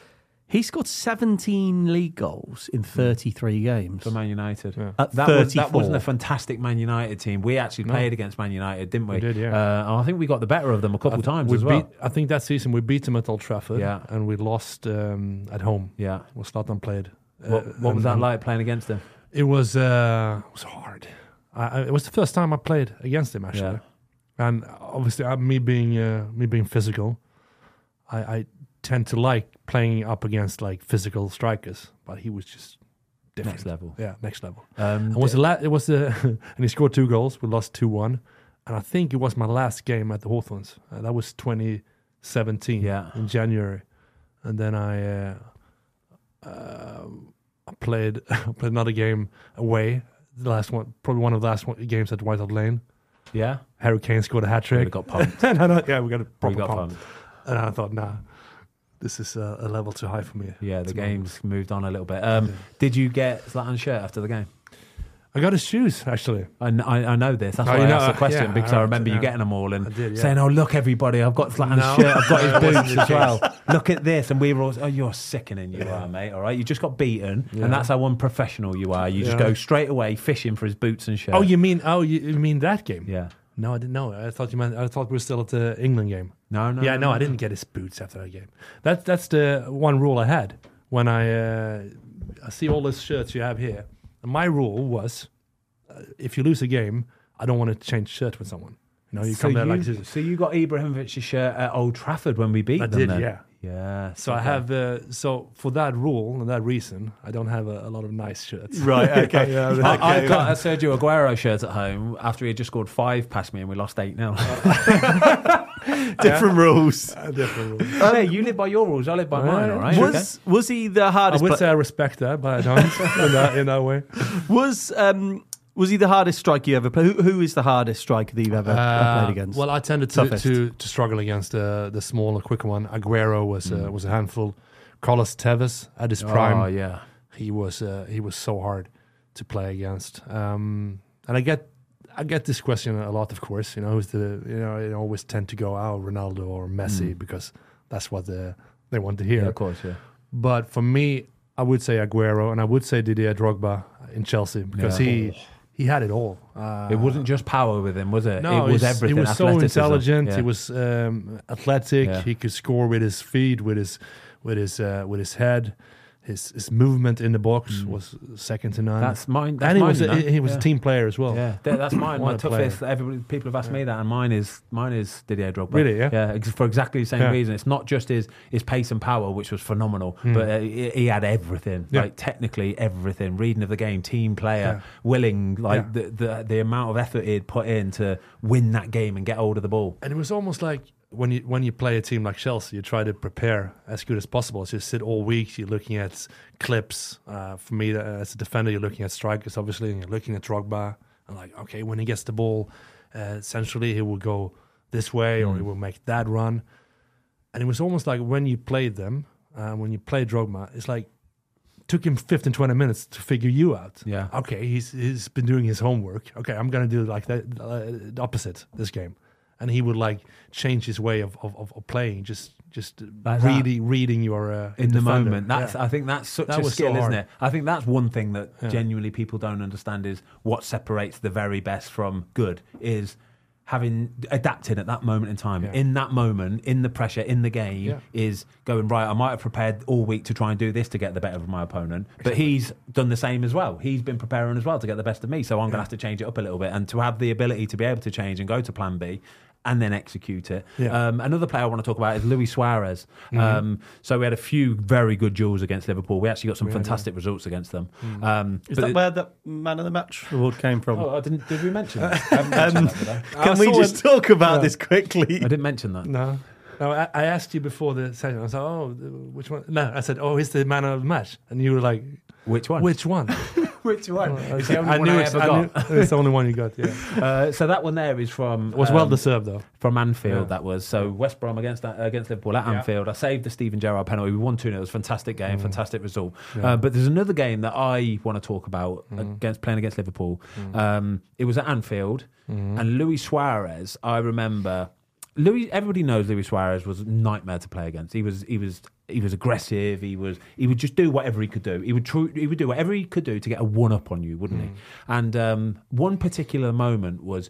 He scored seventeen league goals in thirty-three games. For Man United, Yeah. At that, was, thirty-four. that wasn't a fantastic Man United team. We actually No. played against Man United, didn't we? We did, yeah. Uh, I think we got the better of them a couple I th- times we as well. beat, I think that season we beat them at Old Trafford. Yeah. And we lost um, at home. Yeah. Well, Zlatan played. Uh, What, what was and- that and like playing against him? It was uh, it was hard. I, I, it was the first time I played against him actually, and obviously uh, me being uh, me being physical, I, I tend to like playing up against like physical strikers. But he was just different. Next level. Yeah, next level. Um, And was the la- it was the and he scored two goals. We lost two one, and I think it was my last game at the Hawthorns. Uh, that was twenty seventeen. Yeah. In January, and then I. Uh, uh, I played I played another game away. The last one, probably one of the last one, games at White Hart Lane. yeah, Harry Kane scored a hat we trick. got pumped. no, no, yeah, we got a we proper got pump. pumped. And I thought, nah, this is a, a level too high for me. Yeah, the It's game's moved on a little bit. Um, Did you get Zlatan's shirt after the game? I got his shoes actually. I, kn- I, I know this. That's Oh, why you I know, asked the uh, question yeah, because I I know, remember you yeah. getting them all and I did, yeah. saying, "Oh, look, everybody, I've got Zlatan's No. shirt. I've got his It wasn't boots the as well. Look at this." And we were all, "Oh, you're sickening, you are, mate. All right, you just got beaten, Yeah. and that's how unprofessional you are. You just Yeah. go straight away fishing for his boots and shirt." Oh, you mean oh you, you mean that game? yeah. No, I didn't know. I thought you meant I thought we were still at the England game. No, no. yeah, no, I didn't get his boots after that game. That that's the one rule I had when I uh, I see all these shirts you have here. And my rule was, uh, if you lose a game, I don't want to change shirt with someone. You know, you So come there you, like this. so you got Ibrahimovic's shirt at Old Trafford when we beat I them. did, then? yeah. Yeah. So I okay. have uh, so for that rule and that reason, I don't have a, a lot of nice shirts. Right, okay. Yeah, I, I've got a Sergio Aguero shirt at home after he had just scored five past me and we lost eight nil. Different rules. A different rule. Hey, you live by your rules, I live by mine, all right? Was was he the I hardest? would pla- say I respect that, but I don't in, that, in that way. was um was he the hardest striker you ever played? Who, who is the hardest striker that you've ever Uh, played against? Well, I tended to, Toughest. to, to struggle against uh, the smaller, quicker one. Aguero was uh, was a handful. Carlos Tevez at his prime, Oh, yeah. he was uh, he was so hard to play against. Um, and I get I get this question a lot, of course. You know, who's the you know I always tend to go out Ronaldo or Messi because that's what the, they want to hear. Yeah, of course, yeah. But for me, I would say Aguero, and I would say Didier Drogba in Chelsea because Yeah. he he had it all. Uh, It wasn't just power with him, was it? No, it was he's- everything. He was so athleticism. intelligent. Yeah. He was um, athletic. Yeah. He could score with his feet, with his with his uh, with his head. His his movement in the box was second to none. Mm. That's mine. That's and he mine, was you a, know? he was yeah. a team player as well. Yeah, That- that's mine. What My a player. toughest. Everybody, people have asked me that, and mine is mine is Didier Drogba. Really, yeah? yeah, ex- for exactly the same Yeah. reason. It's not just his his pace and power, which was phenomenal, but uh, he, he had everything. Yeah. Like technically everything. Reading of the game, team player, Yeah. willing, like Yeah. the, the the amount of effort he'd put in to win that game and get hold of the ball. And it was almost like when you when you play a team like Chelsea, you try to prepare as good as possible. So you sit all week, you're looking at clips. Uh, for me, uh, as a defender, you're looking at strikers, obviously, and you're looking at Drogba. And like, okay, when he gets the ball, uh, centrally, he will go this way or he will make that run. And it was almost like when you played them, uh, when you played Drogba, it's like took him fifteen, twenty minutes to figure you out. Yeah. Okay, he's he's been doing his homework. Okay, I'm gonna do like that, uh, the opposite this game, and he would like change his way of of, of playing, just just Like that. really reading your uh, in the defender. moment. That's Yeah. I think that's such That a was so skill, isn't hard. it? I think that's one thing that Yeah. genuinely people don't understand is what separates the very best from good is having adapted at that moment in time. Yeah. In that moment, in the pressure, in the game, Yeah. is going, right, I might have prepared all week to try and do this to get the better of my opponent, but he's done the same as well. He's been preparing as well to get the best of me, so I'm going to have to change it up a little bit. And to have the ability to be able to change and go to plan B and then execute it. Yeah. Um, another player I want to talk about is Luis Suarez. Um, so we had a few very good duels against Liverpool. We actually got some fantastic results against them. Um, Is but that it- where the man of the match award came from? Oh, I didn't. Did we mention that? I haven't mentioned that, did I? Can I we saw just it- talk about Yeah. this quickly? I didn't mention that. No. No, I, I asked you before the session. I said, "Oh, which one?" No, I said, "Oh, he's the man of the match," and you were like, Which one? "Which one?" Which one? I, It's the only I one knew I it's, ever I knew got. it's the only one you got. Yeah, Uh, so that one there is from it was well um, deserved though. from Anfield. Yeah. That was so West Brom against that, against Liverpool at Yeah. Anfield. I saved the Steven Gerrard penalty. We won two nil. It was a fantastic game, fantastic result. Yeah. Uh, but there's another game that I want to talk about against playing against Liverpool. Um, it was at Anfield, and Luis Suarez. I remember. Luis, everybody knows Luis Suarez was a nightmare to play against. He was, he was, he was aggressive. He was, he would just do whatever he could do. He would, tru- he would do whatever he could do to get a one up on you, wouldn't he? And um, one particular moment was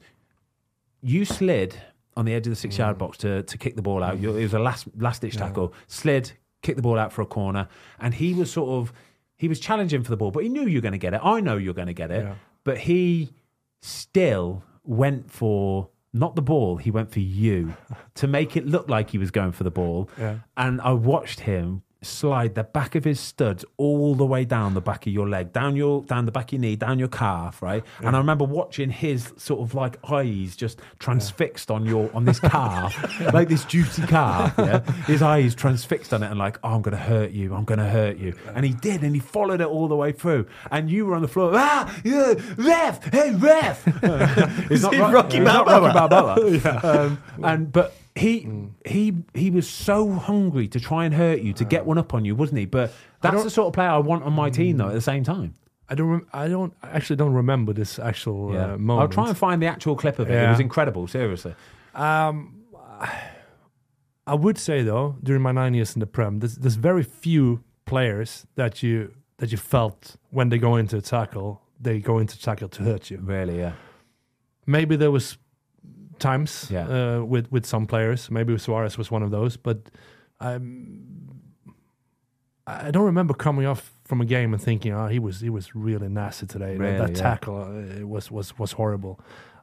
you slid on the edge of the six yard box to to kick the ball out. You, it was a last last ditch tackle. Slid, kicked the ball out for a corner, and he was sort of he was challenging for the ball, but he knew you were going to get it. I know you're going to get it, Yeah. but he still went for. Not the ball, he went for you to make it look like he was going for the ball. Yeah. And I watched him slide the back of his studs all the way down the back of your leg, down your down the back of your knee, down your calf, right? Yeah. And I remember watching his sort of like eyes just transfixed yeah. on your on this calf, like this juicy calf. Yeah, his eyes transfixed on it, and like, oh, I'm going to hurt you, I'm going to hurt you, and he did, and he followed it all the way through. And you were on the floor, ah, yeah, ref, hey, ref. It's not he Ro- Rocky it's not Balboa? Rocky Balboa. yeah. um, and but. He he he was so hungry to try and hurt you, to get one up on you, wasn't he? But that's the sort of player I want on my team, though. At the same time, I don't. Rem- I don't. I actually don't remember this actual yeah. uh, moment. I'll try and find the actual clip of it. It Yeah. was incredible, seriously. Um, I would say though, during my nine years in the Prem, there's, there's very few players that you that you felt when they go into a tackle, they go into tackle to hurt you. Really, yeah. Maybe there was times Yeah. uh, with with some players. Maybe Suarez was one of those, but um, I don't remember coming off from a game and thinking, "Oh, he was he was really nasty today." Really, that that yeah. tackle uh, it was was was horrible.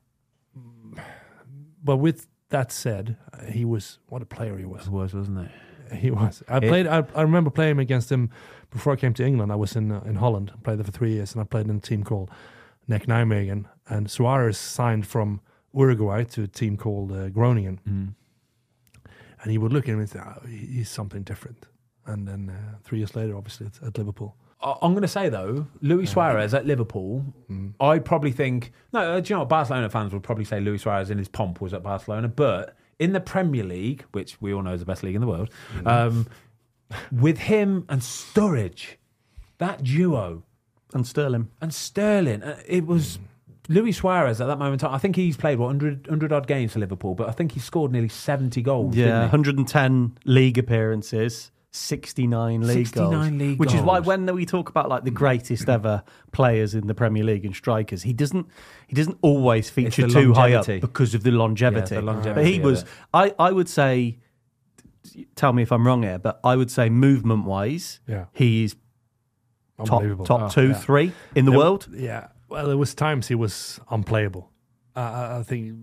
But with that said, uh, he was what a player he was. It was, wasn't it? He was. I It- played. I, I remember playing against him before I came to England. I was in uh, in Holland. I played there for three years, and I played in a team called Nek Nijmegen. And Suarez signed from Uruguay to a team called uh, Groningen. Mm. And he would look at him and say, oh, he- he's something different. And then uh, three years later, obviously, it's at Liverpool. I- I'm going to say, though, Luis Suarez at Liverpool, Mm. I probably think... No, uh, do you know what? Barcelona fans would probably say Luis Suarez in his pomp was at Barcelona. But in the Premier League, which we all know is the best league in the world, Mm. um, with him and Sturridge, that duo, And Sterling. and Sterling, uh, it was... Luis Suarez at that moment in time, I think he's played, what, one hundred, one hundred odd games for Liverpool, but I think he scored nearly seventy goals, Yeah, didn't one hundred ten league appearances, sixty-nine league sixty-nine goals, league which is why goals. when we talk about like the greatest ever players in the Premier League and strikers, he doesn't he doesn't always feature the too high up longevity. because of the longevity. Yeah, the longevity but he of was, it. I, I would say, tell me if I'm wrong here, but I would say movement wise, Yeah. he's top Unbelievable. top Oh, two, yeah. three in the There- world. Yeah. Well, there was times he was unplayable. Uh, I I think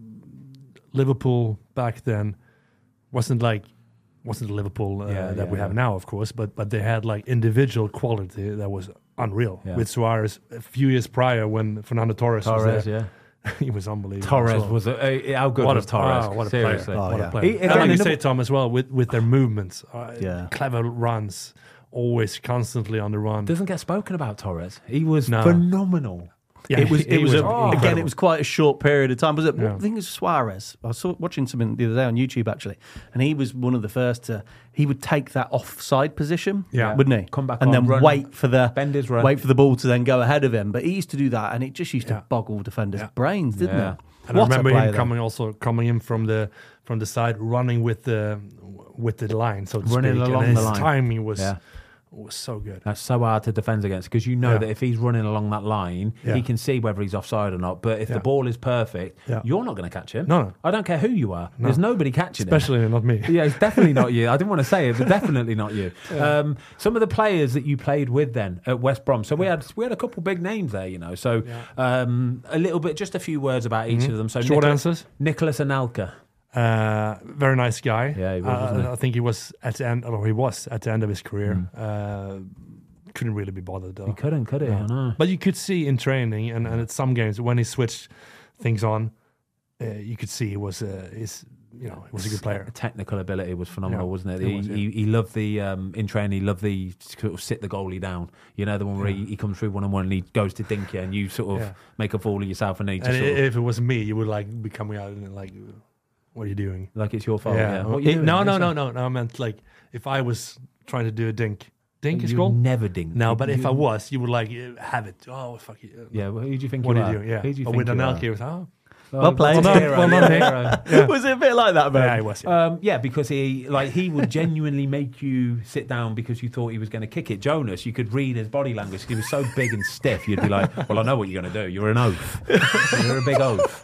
Liverpool back then wasn't like wasn't the Liverpool uh, Yeah, that yeah, we have yeah. now, of course, but but they had like individual quality that was unreal. Yeah. With Suarez, a few years prior when Fernando Torres, Torres, was there, yeah. he was unbelievable. Torres as well. was a, uh, how good What was a- Torres? oh, what a Seriously. player! Oh, what yeah. a player! He- and again, like you another- say, Tom, as well with with their movements, uh, Yeah. clever runs, always constantly on the run. Doesn't get spoken about Torres. He was No. phenomenal. Yeah, it was. he It was, a, Oh. again. It was quite a short period of time. Was it? Yeah. I think it was Suarez. I saw watching something the other day on YouTube actually, and he was one of the first to. He would take that offside position, Yeah. wouldn't he? Come back and on, then run, wait for the bend his run. wait for the ball to then go ahead of him. But he used to do that, and it just used Yeah. to boggle defenders' Yeah. brains, didn't Yeah. it? And What I a remember player, him though. coming also coming in from the from the side, running with the with the line, so to Running speak. along and the his line. timing was Yeah. was so good. That's so hard to defend against because you know Yeah. that if he's running along that line, Yeah. he can see whether he's offside or not. But if Yeah. the ball is perfect, Yeah. you're not going to catch him. No, no. I don't care who you are. There's nobody catching him. Especially not me. Yeah, it's definitely not you. I didn't want to say it, but definitely not you. Um, some of the players that you played with then at West Brom. So we had we had a couple big names there, you know. So um, a little bit, just a few words about each of them. So Short Nicola- answers. Nicholas Anelka. Uh, very nice guy. Yeah, he was, Uh, wasn't he? I think he was at the end, or he was at the end of his career. Mm. Uh, couldn't really be bothered though. He couldn't, could he? I know. But you could see in training and, and at some games when he switched things on, uh, you could see he was uh, his, you know, he was a good player. Technical ability was phenomenal, Yeah, wasn't it? it He, was, yeah. he, he loved the um, in training. He loved the sort of sit the goalie down. You know, the one where he, he comes through one on one and he goes to dink you, and you sort of Yeah. make a fool of yourself, and he just And sort i- of, if it was me, you would like be coming out and like, what are you doing? like it's your fault. Yeah. What you It- doing? no, no, It's no, like- no, no. I meant like if I was trying to do a dink. Dink is You called? never dink. No, but if You- I was, you would like uh, have it. Oh, fuck you. yeah. Well, who do you think What you are are? you doing? Yeah. Who do you But think with you are? Anelka, it was, oh. Well played. Well, Well well, done. hero. Was it a bit like that, man? Yeah, it was. Yeah. Um, yeah, because he like he would genuinely make you sit down because you thought he was going to kick it. Jonas, you could read his body language. He was so big and stiff. You'd be like, "Well, I know what you're going to do. You're an oaf. You're a big oaf."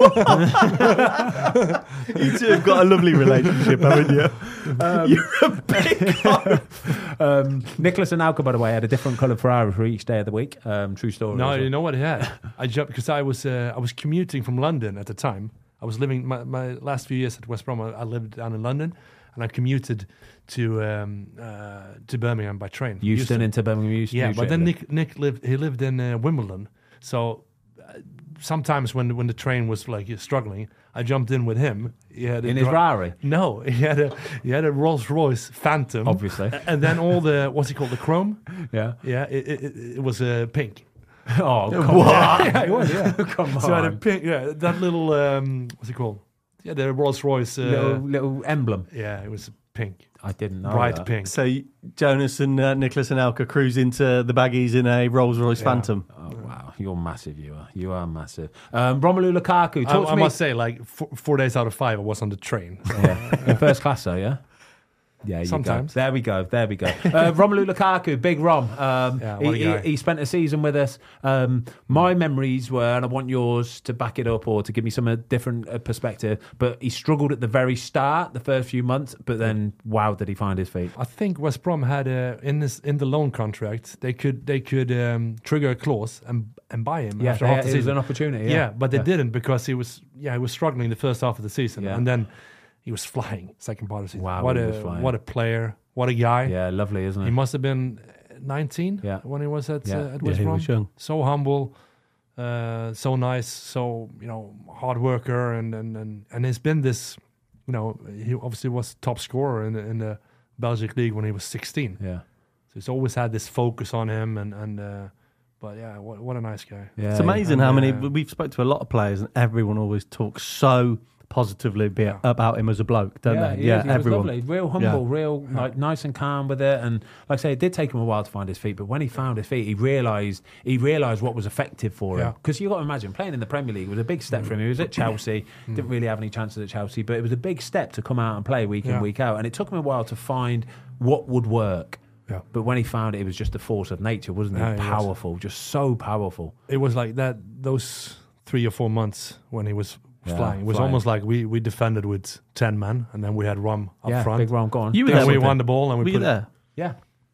You two have got a lovely relationship, haven't you? You're a big um, Nicholas Anelka, by the way, had a different coloured Ferrari for each day of the week. Um, true story. No, as well. you know what he had? I jumped because I was uh, I was commuting from London at the time. I was living my, my last few years at West Brom. I, I lived down in London, and I commuted to um, uh, to Birmingham by train. Euston into Birmingham. Euston, Yeah, New but then Shetland. Nick Nick lived he lived in uh, Wimbledon, so uh, sometimes when when the train was like struggling, I jumped in with him. He had a in his dri- Ferrari, No, he had a he had a Rolls Royce Phantom, obviously. A- and then all the what's it called, the chrome? Yeah. Yeah, it, it, it, it was uh, pink. Oh, come on. Yeah, it was, yeah. Come on. So I had a pink, yeah, that little um, what's it called? Yeah, the Rolls Royce. Uh, little, little emblem. yeah, it was pink, I didn't know bright that. pink. So Jonas and uh, Nicholas Anelka cruise into the baggies in a Rolls Royce Yeah. Phantom. Oh wow, you're massive. You are. You are massive. Um, Romelu Lukaku. I, Talk to I me. must say, like four, four days out of five, I was on the train. Yeah. In first class, though, yeah? Yeah, you Sometimes. Go. There we go. There we go. Uh, Romelu Lukaku, big Rom. Um, Yeah, what a he, guy. he, he spent a season with us. Um, my memories were, and I want yours to back it up or to give me some uh, different uh, perspective, but he struggled at the very start, the first few months, but then, wow, did he find his feet. I think West Brom had a, in this in the loan contract they could they could um, trigger a clause and and buy him Yeah, after they- half the it was season. an opportunity. yeah. Yeah, but they Yeah. didn't because he was yeah he was struggling the first half of the season Yeah. and then he was flying second part of the season. Wow, what he a was flying. what a player, what a guy. Yeah, lovely, isn't He it? must have been nineteen Yeah. when he was at Yeah. uh, at Yeah, West he Brom. was young. So humble, uh, so nice, so you know hard worker, and and and and he's been this. You know, he obviously was top scorer in the, in the Belgic league when he was sixteen. Yeah. So he's always had this focus on him, and and uh, but yeah, what what a nice guy. Yeah, It's amazing And, how many uh, we've spoke to a lot of players, and everyone always talks so positively be Yeah. about him as a bloke, don't yeah, they? he yeah, is. He everyone. was lovely, real humble, real like nice and calm with it. And like I say, it did take him a while to find his feet, but when he found his feet, he realised he realised what was effective for him. Yeah. Because you got to imagine playing in the Premier League was a big step for him. He was at Chelsea, didn't really have any chances at Chelsea, but it was a big step to come out and play week in Yeah. week out. And it took him a while to find what would work. Yeah. But when he found it, it was just a force of nature, wasn't it? Yeah, it was. Powerful, just so powerful. It was like that. Those three or four months when he was Yeah, flying, it was flying. almost like we, we defended with ten men, and then we had Rom up yeah, front. big Rom, go on. You were and there. we with won him. the ball, and we Were you put it- there? yeah.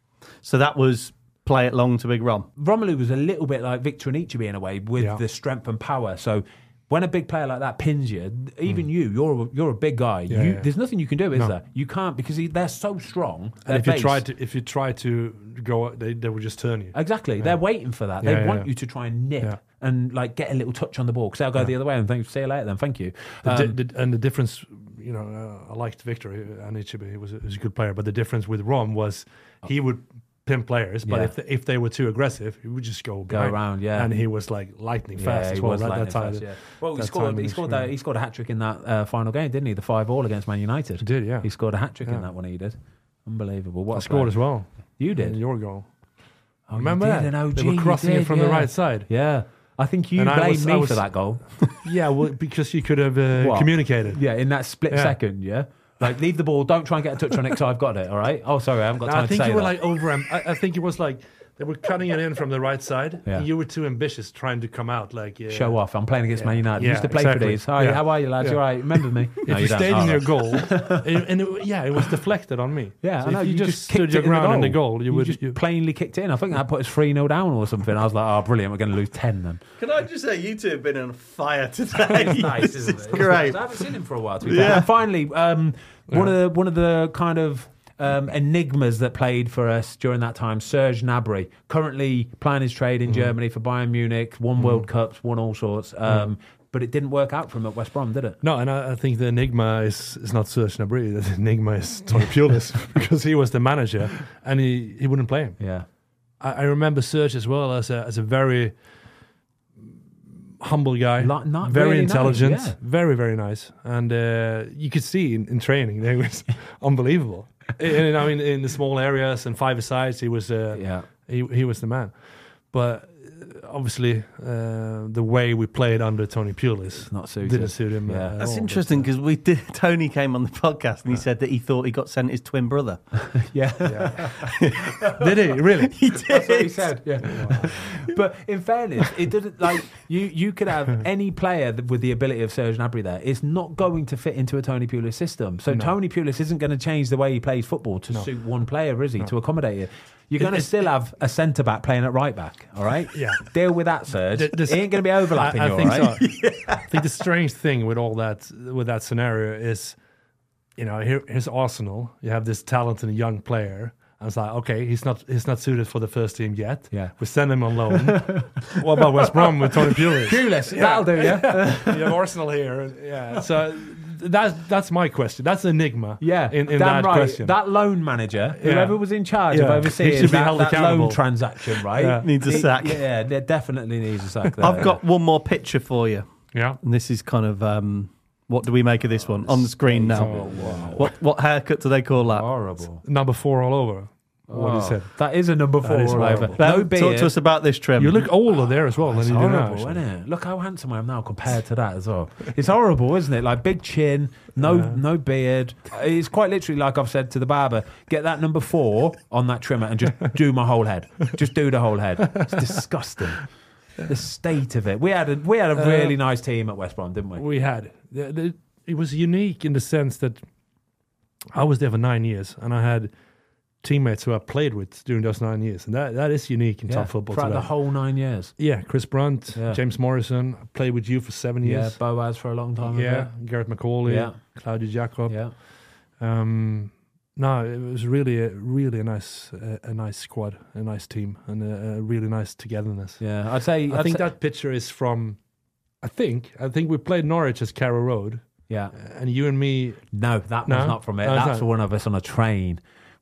So that was play it long to Big Rom. Romelu was a little bit like Victor Anichebe in a way with Yeah. the strength and power. So when a big player like that pins you, even you, you're a, you're a big guy. Yeah, you, yeah. There's nothing you can do, is No. there? You can't because he, they're so strong. And their if you base- try to if you try to go, they they would just turn you. exactly, they're waiting for that. They Yeah, want yeah. you to try and nip Yeah. and like get a little touch on the ball because they'll go the other way and think, see you later then, thank you. The Um, di- the- and the difference, you know, uh, I liked Victor Anichebe. He was a, he was a good player, but the difference with Rom was he would pin players, but Yeah. if if they were too aggressive, he would just go Go behind. around, yeah. And he was like lightning yeah, fast he as well. was that, lightning that time, fast, yeah. Well, he that scored. time He was scored. really- That, he scored a hat trick in that uh, final game, didn't he? The five all against Man United. He did, yeah. He scored a hat trick in Yeah. that one. He did. Unbelievable. What I a scored player. as well. You did. in your goal. Oh, you Remember did, that? an O G, They were you crossing did, it from the yeah. right side. Yeah, I think you And I blamed was- me I was- for that goal. Yeah, well, because you could have uh, What? communicated. Yeah, in that split Yeah. second. Yeah, like leave the ball. Don't try and get a touch on it because I've got it. All right. Oh, sorry, I haven't got No, time I think to say you were that. like over. I, I think it was like they were cutting it in from the right side, Yeah. and you were too ambitious trying to come out. Like uh, Show off. I'm playing against Yeah. Man United. Yeah, used to play for exactly. these. Hi, Yeah. how are you, lads? Yeah. You all right? Remember me? If No, you don't. stayed in Oh, their right. goal, and, and it, yeah, it was deflected on me. Yeah, so I know. if you, You, just kicked stood it your in the ground in the goal. goal, you, You would. just You, plainly kicked it in. I think that put us three nil down or something. I was like, oh, brilliant. We're going to lose ten then. Can I just say, you two have been on fire today. It's nice, isn't it? It's great. I haven't seen him for a while. To be Yeah. fair. And finally, um, one of the one of the kind of um, enigmas that played for us during that time, Serge Gnabry, currently playing his trade in Mm. Germany for Bayern Munich, won World Cups, won all sorts. Um, But it didn't work out for him at West Brom, did it? no, and I, I think the enigma is, is not Serge Gnabry. The enigma is Tony Pulis because he was the manager and he, he wouldn't play him. Yeah. I, I remember Serge as well as a as a very humble guy, Like, not very really intelligent, nice, yeah. very very nice, and uh, you could see in, in training that he was unbelievable. And, I mean, in the small areas and five sides, he was uh, Yeah. he he was the man. But uh, obviously, uh, the way we played under Tony Pulis Not suited. didn't suit him. Yeah. uh, at That's all, interesting but, because we did. Tony came on the podcast and he said that he thought he got sent his twin brother. Yeah. uh, did he really? He did. That's what he said. Yeah. But in fairness, it doesn't like you. You could have any player that- with the ability of Serge Gnabry there. It's not going to fit into a Tony Pulis system. So Tony Pulis isn't going to change the way he plays football to suit one player, is he? To accommodate it. You're going to it's- still have a centre back playing at right back. All right. Yeah. Deal with that, Serge. Th- this- it ain't going to be overlapping. I, I you, think all right? so. I think the strange thing with all that, with that scenario, is, you know, here, here's Arsenal. You have this talented young player. I was like, okay, he's not he's not suited for the first team yet. Yeah. We send him on loan. What about West Brom with Tony Pulis? Pulis, that'll do. Yeah. You have Arsenal here. Yeah. So that's that's my question. That's an enigma. Yeah, In, in damn that right. question. That loan manager, whoever was in charge Yeah. of He overseeing should be that, held that loan accountable. transaction, right? Yeah. Needs a He- sack. Yeah, there definitely needs a sack. There. I've got one more picture for you, yeah. and this is kind of um, what do we make of this one on the screen now? Oh, wow. What what haircut do they call that? horrible. Number four all over. What he Oh, said. That is a number four is all over. horrible. No Ben, beard. talk to us about this trim. You look older there as well It's than you do now. horrible, actually. isn't it? Look how handsome I am now compared to that as well. It's horrible, isn't it? Like big chin, no Yeah. no beard. It's quite literally like I've said to the barber, get that number four on that trimmer and just do my whole head. Just do the whole head. It's disgusting. The state of it. We had a we had a Uh, really nice team at West Brom, didn't we? We had. The- the- It was unique in the sense that I was there for nine years and I had teammates who I played with during those nine years. And that, that is unique in top football throughout today. the whole nine years. Yeah, Chris Brunt, Yeah. James Morrison. I played with you for seven Yeah, years. Boaz for a long time. Yeah, Garrett McCauley, Yeah. Claudio Jacob. Yeah. Um, no, it was really, a, really a nice, a, a nice squad, a nice team, and a, a really nice togetherness. Yeah. I'd say I I'd think say, that picture is from. I think I think we played Norwich as Carrow Road, Yeah. and you and me. No, that No? was not from it. Oh, it's That's not. one of us on a train.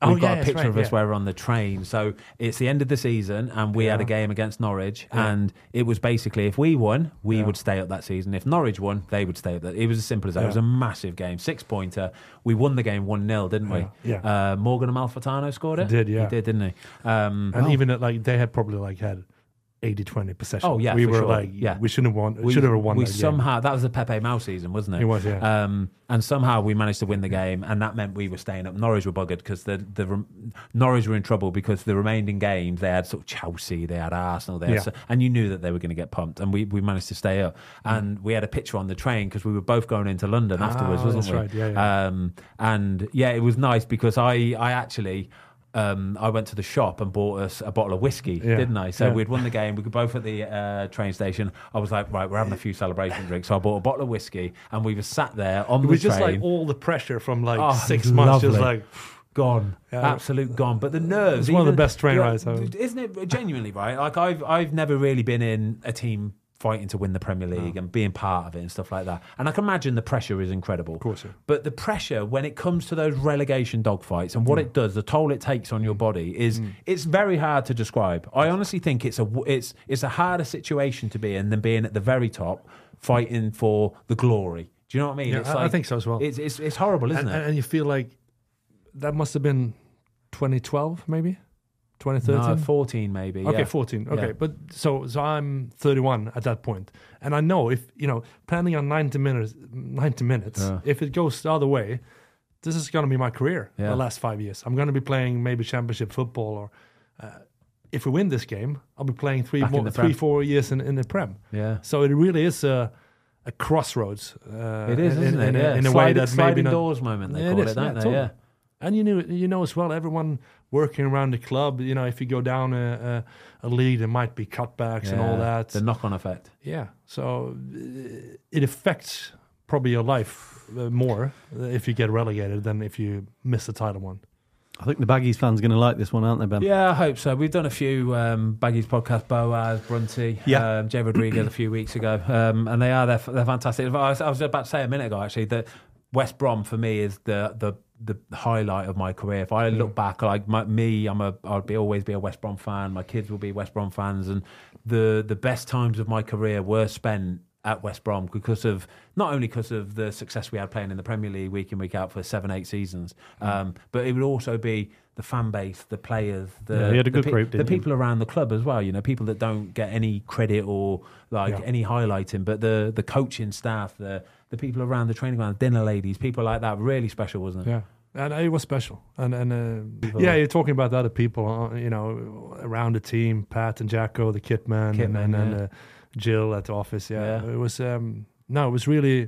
Oh, We've yeah, got a that's picture right, of us yeah. where we're on the train. So it's the end of the season, and we had a Yeah. game against Norwich, Yeah. and it was basically if we won, we Yeah. would stay up that season. If Norwich won, they would stay up. That it was as simple as that. It Yeah. was a massive game, six pointer. We won the game one nil, didn't we? Yeah. Uh, Morgan Amalfitano scored it. He did, yeah. he did, didn't he? Um, And even at, like they had probably like had eighty twenty possession. Oh, yeah, we for were sure. like, Yeah. we shouldn't have won. we should have won. We that game. somehow that was the Pepe Mau season, wasn't it? It was, yeah. Um, and somehow we managed to win the game, and that meant we were staying up. Norwich were buggered because the the rem- Norwich were in trouble because the remaining games they had sort of Chelsea, they had Arsenal, they had Yeah. so, and you knew that they were going to get pumped, and we, we managed to stay up. And we had a picture on the train because we were both going into London Ah, afterwards, wasn't that's we? right, yeah, yeah. Um, and yeah, it was nice because I I actually. Um, I went to the shop and bought us a bottle of whiskey, Yeah. didn't I? So Yeah. we'd won the game. We were both at the uh, train station. I was like, right, we're having a few celebration drinks. So I bought a bottle of whiskey, and we were sat there on It the was train. just like all the pressure from like Oh, six months, just lovely. like Gone, Yeah. absolute gone. But the nerves. It's one of the even- best train yeah, rides ever. isn't it? Genuinely, right? Like I've I've never really been in a team fighting to win the Premier League and being part of it and stuff like that. And I can imagine the pressure is incredible. Of course, yeah. But the pressure when it comes to those relegation dogfights and what Mm. it does, the toll it takes on your body is it's very hard to describe. I honestly think it's a it's it's a harder situation to be in than being at the very top fighting for the glory. Do you know what I mean? Yeah, it's I- I think so as well. It's it's, it's horrible, isn't and, it? and you feel like that must have been twenty twelve, maybe twenty thirteen. No, fourteen maybe. Okay, yeah. fourteen. Okay, Yeah. but so so I'm thirty-one at that point, and I know if you know planning on ninety minutes, ninety minutes. Yeah. If it goes the other way, this is going to be my career. Yeah. The last five years, I'm going to be playing maybe championship football, or uh, if we win this game, I'll be playing three Back in more, the three Prem. four years in, in the Prem. Yeah. So it really is a a crossroads. Uh, It is, in, isn't in, it? in, yeah. a, in a way sliding, that sliding maybe not. doors moment they Yeah, it call is, it, don't yeah, they? totally. Yeah. And you know, you know as well, everyone working around the club. You know, if you go down a, a, a league, there might be cutbacks and all Yeah, that. The knock-on effect. Yeah, so uh, it affects probably your life uh, more uh, if you get relegated than if you miss the title one. I think the Baggies fans are going to like this one, aren't they, Ben? Yeah, I hope so. We've done a few um, Baggies podcast, Boaz, Brunty, Yeah. um, Jay Rodriguez a few weeks ago, um, and they are they're, they're fantastic. I was, I was about to say a minute ago actually that West Brom for me is the the the highlight of my career. If I look back, like my, me, I'm a I'll be always be a West Brom fan. My kids will be West Brom fans, and the the best times of my career were spent at West Brom because of not only because of the success we had playing in the Premier League week in week out for seven eight seasons, um, but it would also be the fan base, the players, the, Yeah, you had a the, good group, the didn't you? people around the club as well. You know, people that don't get any credit or like Yeah. any highlighting, but the the coaching staff, the the people around the training ground, dinner ladies, people like that, really special, wasn't it? Yeah, and it was special. And and uh, yeah, you're talking about the other people, uh, you know, around the team, Pat and Jacko, the kit man, Kit and man, and, and yeah. uh, Jill at the office. Yeah, Yeah. it was. Um, no, it was really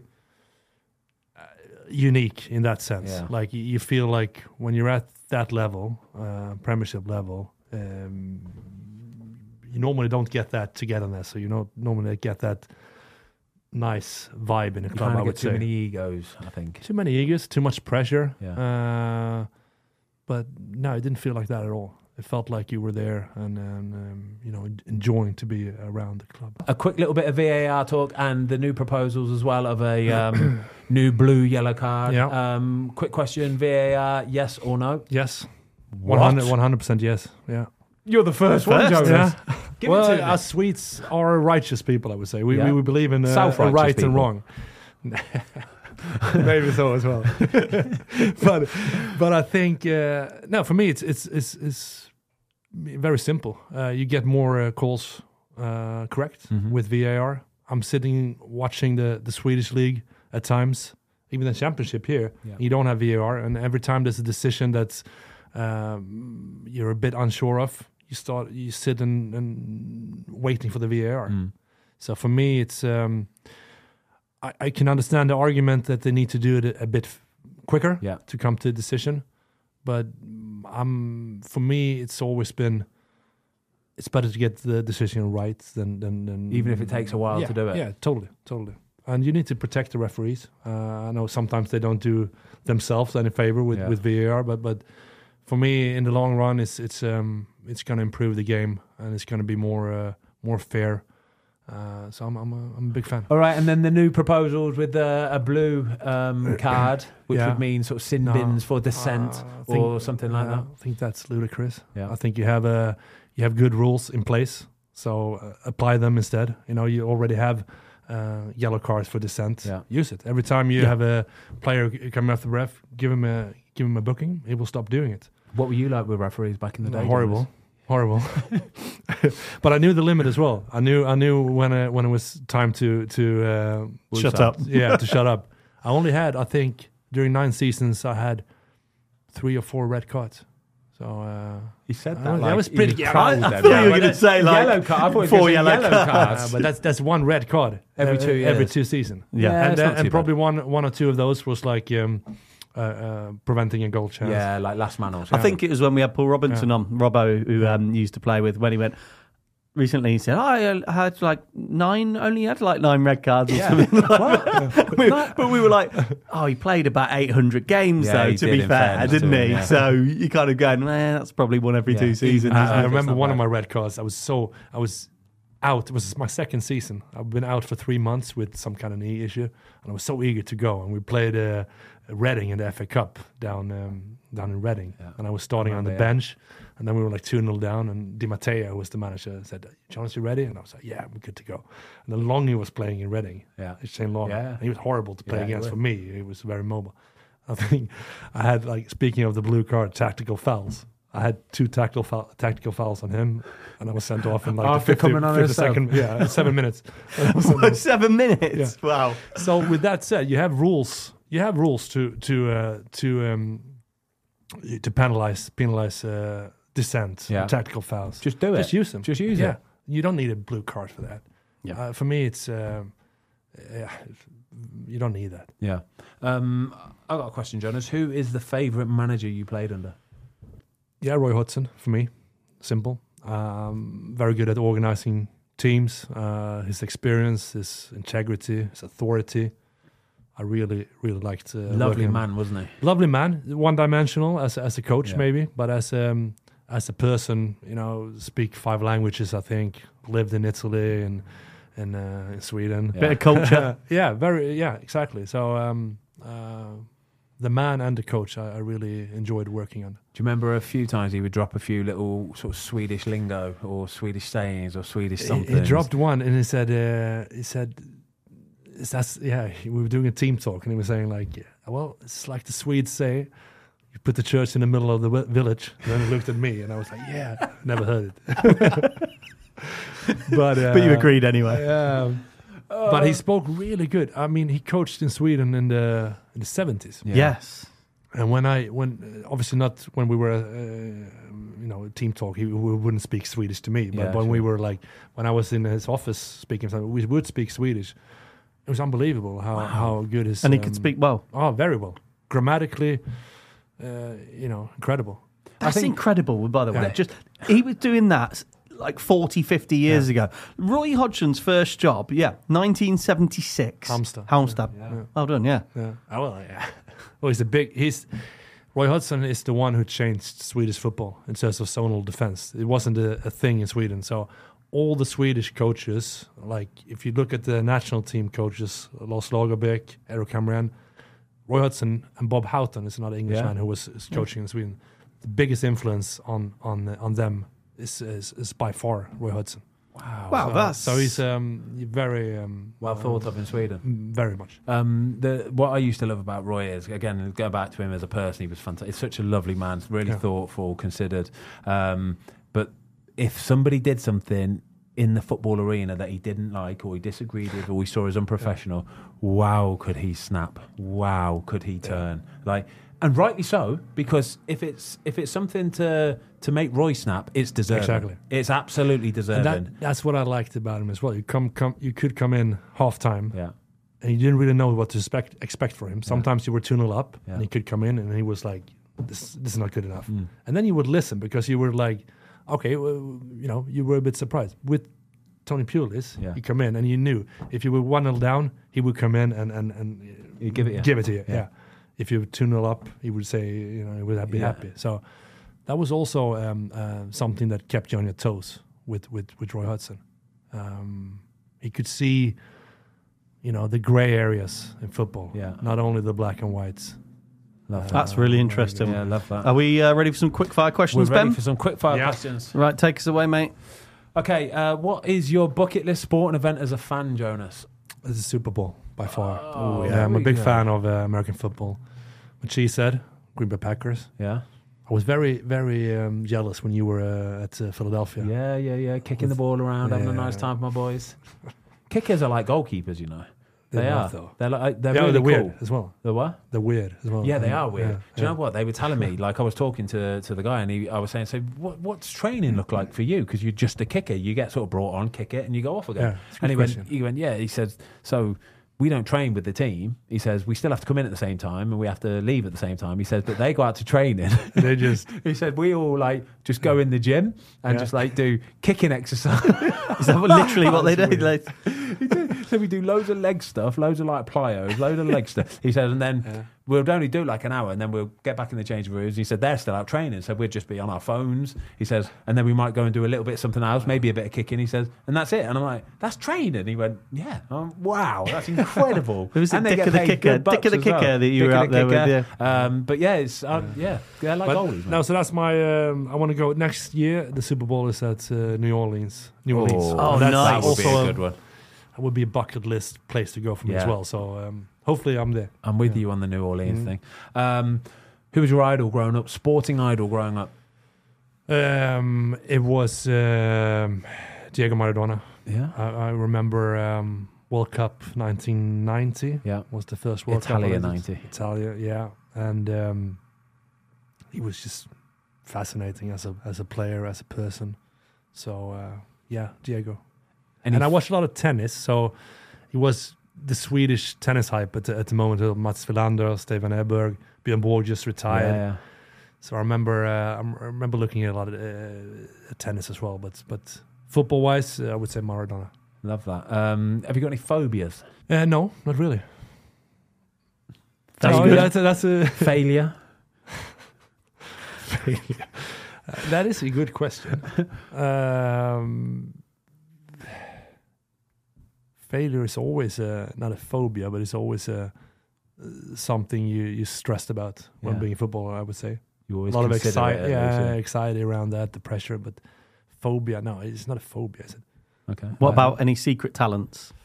uh, unique in that sense. Yeah. Like you, you feel like when you're at that level, uh, Premiership level, um, you normally don't get that togetherness. So you don't normally get that nice vibe in a You club. kind I of would get too say many egos, I think. too many egos, too much pressure. Yeah. Uh, but no, it didn't feel like that at all. It felt like you were there and, and um, you know, enjoying to be around the club. A quick little bit of V A R talk and the new proposals as well of a um, new blue yellow card. Yeah. Um, quick question: V A R, yes or no? Yes, What? one hundred percent yes. Yeah. You're the first one, Jonas. Yeah. Give well, it to me. us Swedes are righteous people, I would say. We Yeah. we, we believe in uh, Self-righteous right people. and wrong. Maybe so as well. but but I think uh, no, for me it's it's it's, it's very simple. Uh, you get more uh, calls uh, correct Mhm. with V A R. I'm sitting watching the the Swedish league at times, even the championship here. Yeah. You don't have V A R, and every time there's a decision that's um, you're a bit unsure of, you start you sit and, and waiting for the V A R. Mm. So for me, it's um, I, I can understand the argument that they need to do it a, a bit f- quicker Yeah. to come to a decision, but um, for me, it's always been it's better to get the decision right than than, than Even if it takes a while yeah, to do it. Yeah, totally, totally. And you need to protect the referees. Uh, I know sometimes they don't do themselves any favor with, Yeah. with V A R, but but for me, in the long run, it's it's um it's going to improve the game and it's going to be more uh, more fair. Uh, so I'm I'm a, I'm a big fan. All right, and then the new proposals with uh, a blue um, card, which Yeah. would mean sort of sin No, bins for dissent uh, I think- or something like uh, that. I think that's ludicrous. Yeah. I think you have a you have good rules in place, so uh, apply them instead. You know, you already have uh, yellow cards for dissent. Yeah. Use it every time you Yeah. have a player coming off the ref. Give him a give him a booking. He will stop doing it. What were you like with referees back in the day? Horrible. Horrible, but I knew the limit as well. I knew I knew when uh, when it was time to to uh, Shut up. yeah, to shut up. I only had, I think, during nine seasons, I had three or four red cards. So uh, You said I that. was- like that was he pretty- was yeah, proud I- then. I thought you were but gonna that's- say, like, yellow card. I thought you were four gonna say yellow yellow cards. cards. uh, but that's that's one red card Every two every years. two seasons. Yeah. Yeah, and it's uh, not too and bad. probably one one or two of those was like um, uh, uh, preventing a goal chance. Yeah, like last man or I something. think it was when we had Paul Robinson Yeah. on, Robbo, who um, used to play with, when he went, recently he said, oh, I had like nine, only had like nine red cards or Yeah. something like that. We- but we were like, oh, he played about eight hundred games Yeah, though, he to did, be in fair, fairness didn't to he? him, yeah. So you kind of going, eh, that's probably one every Yeah. two seasons. I, isn't I it? remember not one bad. of my red cards. I was so I was out. It was my second season. I've been out for three months with some kind of knee issue, and I was so eager to go. And we played uh, Reading in the F A Cup down um, down in Reading, Yeah. and I was starting on the Remember, yeah. bench. And then we were like two nil down, and Di Matteo, who was the manager, said, "Jonas, you ready?" And I was like, "Yeah, I'm good to go." And then Longy was playing in Reading. Yeah. Shane Long. Yeah. And he was horrible to play Yeah, he against was. for me. He was very mobile. I think I had, like, speaking of the blue card, tactical fouls. I had two tactical foul, tactical fouls on him, and I was sent off in like After the fifty, coming on fifty himself. second, yeah, seven minutes. And I was sent off. Seven minutes. Wow. So with that said, you have rules. You have rules to to uh, to um, to penalize penalize uh, dissent, Yeah. and tactical fouls. Just do it. Just use them. Just use yeah. it. You don't need a blue card for that. Yeah. Uh, for me, it's uh, yeah, you don't need that. Yeah. Um, I got a question, Jonas. Who is the favourite manager you played under? Yeah, Roy Hodgson for me. Simple. Um, very good at organizing teams. Uh, his experience, his integrity, his authority. I really, really liked. Uh, Lovely working- man, wasn't he? Lovely man. One dimensional as as a coach, Yeah. maybe, but as um as a person, you know, speak five languages. I think lived in Italy and and uh, in Sweden. Yeah. Bit of culture. yeah, very. Yeah, exactly. So um, uh, the man and the coach, I, I really enjoyed working on. Do you remember a few times he would drop a few little sort of Swedish lingo or Swedish sayings or Swedish He, something? he dropped one, and he said, uh, he said, "Is that's yeah." he- We were doing a team talk, and he was saying like, yeah, "Well, it's like the Swedes say, you put the church in the middle of the wi- village." And then he looked at me, and I was like, "Yeah, never heard it." but uh, But you agreed anyway. Um, but he spoke really good. I mean, he coached in Sweden in the in the seventies. Yeah. Yes. And when I, when uh, obviously not when we were, uh, you know, team talk, he we wouldn't speak Swedish to me. But Yeah, when we sure. were like, when I was in his office speaking, something, we would speak Swedish. It was unbelievable how how good his And he um, could speak well. Oh, very well, grammatically, uh, you know, incredible. That's think- incredible, by the way. Yeah. Just he was doing that like forty, fifty years ago. Roy Hodgson's first job, yeah, nineteen seventy-six. Halmstad. Halmstad. Yeah. Well done, yeah. Yeah. Oh, well, yeah. Well, he's a big. He's Roy Hodgson is the one who changed Swedish football in terms of zonal defense. It wasn't a, a thing in Sweden, so all the Swedish coaches, like if you look at the national team coaches, Lars Lagerbäck, Erik Hamrén, Roy Hodgson, and Bob Houghton is another Englishman Yeah. who was is coaching in Sweden. The biggest influence on on on them is is, is by far Roy Hodgson. Wow. Wow, So, that's so he's um very um, Well uh, thought of in Sweden. very much. Um, the what I used to love about Roy is, again, go back to him as a person, he was fantastic. He's such a lovely man, really Yeah. thoughtful, considered. Um, but if somebody did something in the football arena that he didn't like or he disagreed with or he saw as unprofessional, wow, could he snap? Wow, could he turn? Like, and rightly so, because if it's if it's something to to make Roy snap, it's deserving. Exactly. It's absolutely And deserving. that, that's what I liked about him as well. You come, come, you could come in half time, yeah. and you didn't really know what to expect expect for him. Sometimes you were two nil up, Yeah. and he could come in, and he was like, "This, this is not good enough." Mm. And then you would listen because you were like, "Okay, well, you know," you were a bit surprised with Tony Pulis. Yeah. You come in, and you knew if you were one nil down, he would come in and and and He'd give it you. give it to you. Yeah. Yeah. If you were two nil up, he would say, you know, he would be Yeah. happy. So that was also um, uh, something that kept you on your toes with with with Roy Hodgson. Um, he could see, you know, the grey areas in football. Yeah. Not only the black and whites. Love that. That's really interesting. Yeah, I love that. Are we uh, ready for some quick fire We're questions, ready Ben? for some quick fire Yeah. questions. Right, take us away, mate. Okay, uh, what is your bucket list sporting event as a fan, Jonas? It's the Super Bowl by far. Oh, yeah, I'm a we big go. fan of uh, American football. What she said, Green Bay Packers. Yeah, I was very, very um, jealous when you were uh, at uh, Philadelphia. yeah, yeah, yeah. Kicking the ball around, having a Yeah. nice time with my boys. Kickers are like goalkeepers, you know. They're They not, are. though. They're like they're Yeah, really they're cool. weird as well. The what? They're weird as well. Yeah, they are weird. Yeah, Do you yeah. know what they were telling me? Like I was talking to to the guy, and he, I was saying, "So, what, what's training look like for you? Because you're just a kicker. You get sort of brought on, kick it, and you go off again." Yeah, it's a good and he went, question. he went, "Yeah." He says, "So we don't train with the team." He says, "We still have to come in at the same time, and we have to leave at the same time." He says, "But they go out to training." They just He said, "We all like just go in the gym and Yeah. just like do kicking exercise." Is that what- literally what they That's did? weird. Like, He did. So we do loads of leg stuff, loads of like plyos, loads of leg stuff. He said, and then Yeah. we'll only do like an hour, and then we'll get back in the changing rooms. He said they're still out training, so we'll just be on our phones. He says, and then we might go and do a little bit of something else, maybe a bit of kicking. He says, and that's it. And I'm like, that's training. He went, yeah. Um, wow, that's incredible. Who was it, And they Dick get of the paid Kicker? good bucks Dick of the as well. Kicker that you Dick were of out the there with, Kicker. Um, but yeah, it's uh, yeah, they're like But- goalies. Man. no, so that's my. Um, I want to go next year. The Super Bowl is at uh, New Orleans. New Orleans. Oh, that's nice. that would be also a good one. That would be a bucket list place to go for me as Yeah. well. So um, hopefully I'm there. I'm with Yeah. you on the New Orleans Mhm. thing. Um, who was your idol growing up? Sporting idol growing up? Um, it was um, Diego Maradona. Yeah. I, I remember um, World Cup nineteen ninety Yeah. was the first World Italia Cup. ninety. Italia, yeah, and um, he was just fascinating as a as a player, as a person. So uh, yeah, Diego. Any And I watched a lot of tennis, so he was the Swedish tennis hype at the, at the moment. uh, Mats Wilander, Stefan Edberg, Björn Borg just retired. Yeah, yeah. So I remember uh, I remember looking at a lot of uh, tennis as well. But but football wise, uh, I would say Maradona. Love that. Um, have you got any phobias? Uh, no, not really. That's No, good. That's a, that's a Failure? Uh, that is a good question. um, failure is always a, not a phobia, but it's always a, uh, something you you stressed about when Yeah. being a footballer. I would say You a always lot of consider it, anxiety, at least, yeah, anxiety around that, the pressure. But phobia, no, it's not a phobia. Is it? Okay. what Um, about any secret talents?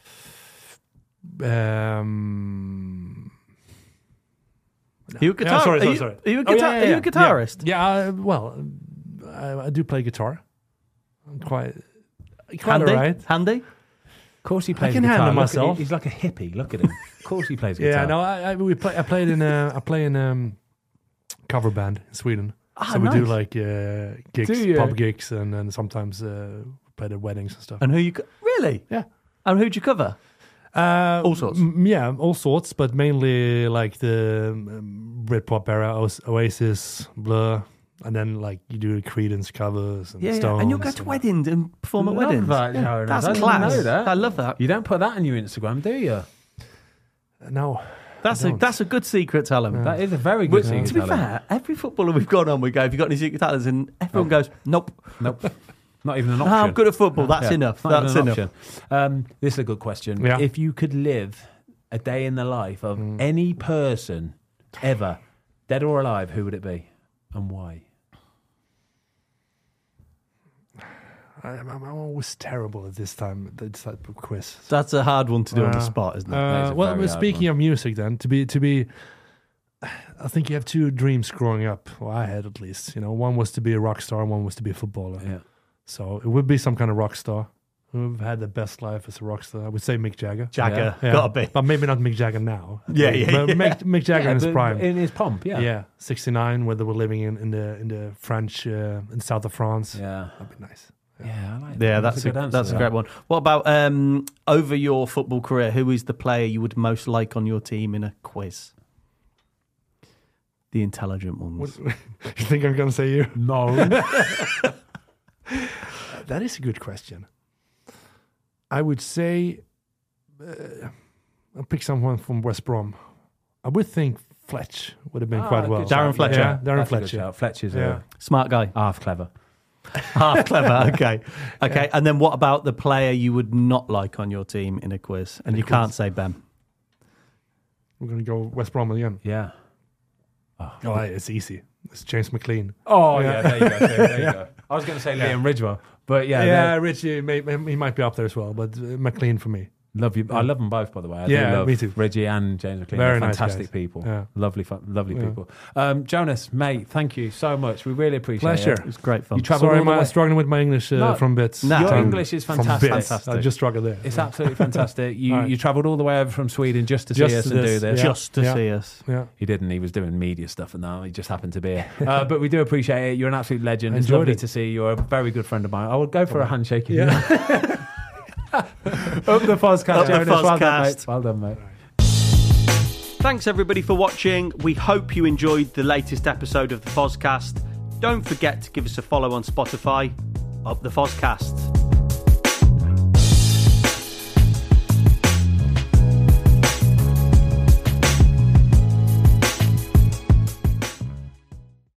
Um, Are you a guitar? Yeah, sorry, are sorry, you, sorry. Are you a, Oh, guitar- yeah, yeah, are you a yeah. guitarist? Yeah, uh, well, I, I do play guitar. I'm quite, quite Handy? alright. Handy? Of course he plays can guitar. handle Look at- myself. he's like a hippie. Look at him. Of course he plays guitar. Yeah, no, I, I we play. I played in a I play in a cover band in Sweden. Ah, so we do nice. like uh, gigs, Do you? pub gigs, and then sometimes uh, play at weddings and stuff. And who you... co- Really? Yeah. And who'd you cover? Uh, All sorts? m- yeah, all sorts, but mainly like the um, Britpop era, Oas- Oasis, Blur, and then like you do Creedence covers and Yeah, yeah. Stones. And you'll go to weddings and perform at Love weddings. that, Yeah, Jonas. that's I didn't class. know that. I love that. You don't put that on your Instagram, do you? No, That's I a don't. that's a good secret talent. That is a very good But thing. to be fair, every footballer we've gone on, we go, have you got any secret talents? And everyone No. goes, nope. Nope. Not even an No, option. I'm good at football. That's Yeah, enough. not even That's an enough. option. Um, this is a good question. Yeah. If you could live a day in the life of Mm. any person ever, dead or alive, who would it be and why? I, I'm, I'm always terrible at this time. This type of quiz. That's a hard one to do on the Uh, spot, isn't it? That is Uh, a well, very well, hard speaking one. of music, then to be to be, I think you have two dreams growing up. Well, I had at least. You know, one was to be a rock star, and one was to be a footballer. Yeah. So it would be some kind of rock star who've had the best life as a rock star. I would say Mick Jagger. Jagger, Yeah. gotta be. But maybe not Mick Jagger now. Yeah, yeah, But yeah. Mick, Mick Jagger Yeah, in his but prime. In his pomp, yeah. yeah, sixty-nine, where they were living in, in the in the French uh, in the south of France. Yeah. That'd be nice. Yeah, I like that. Yeah, that's, a, good answer. that's a great one. What about um, over your football career? Who is the player you would most like on your team in a quiz? The intelligent ones. What, you think I'm going to say you? No. That is a good question. I would say uh, I'll pick someone from West Brom. I would think Fletch would have been Ah, quite good well. shout. Darren Fletcher. Yeah, Darren That's a good Fletcher. shout. Fletcher's Yeah. a Smart guy. half clever. Half clever. Okay. Okay. Yeah. And then what about the player you would not like on your team in a quiz? And in you quiz. Can't say Ben. We're going to go West Brom again. Yeah. Oh, oh it's easy. It's James McLean. Oh, yeah. yeah there you go. There, there you go. I was going to say yeah. Liam Ridgewell. But yeah. Yeah, Richie, may, he might be up there as well. But uh, McLean for me. Love you. I love them both, by the way. I yeah, do love me too. Reggie and James McLean. Very fantastic nice people. Yeah. Lovely, fun, lovely yeah. people. Um, Jonas, mate, thank you so much. We really appreciate Pleasure. it. It was great fun. You travelled Sorry, all the way. I'm struggling with my English uh, no, from bits. No. Your um, English is fantastic. fantastic. I just struggled there. It's yeah. absolutely fantastic. You right. you travelled all the way over from Sweden just to just see us this, and do this. Yeah. Just to yeah. see us. Yeah. He didn't. He was doing media stuff and that. He just happened to be here. Uh, but we do appreciate it. You're an absolute legend. It's lovely it. to see you. You're a very good friend of mine. I would go for a handshake. Yeah. Up the Fozcast, Up the Jonas. Well done, Fozcast. mate. Well done, mate. Thanks everybody for watching. We hope you enjoyed the latest episode of the Fozcast. Don't forget to give us a follow on Spotify. Up the Fozcast.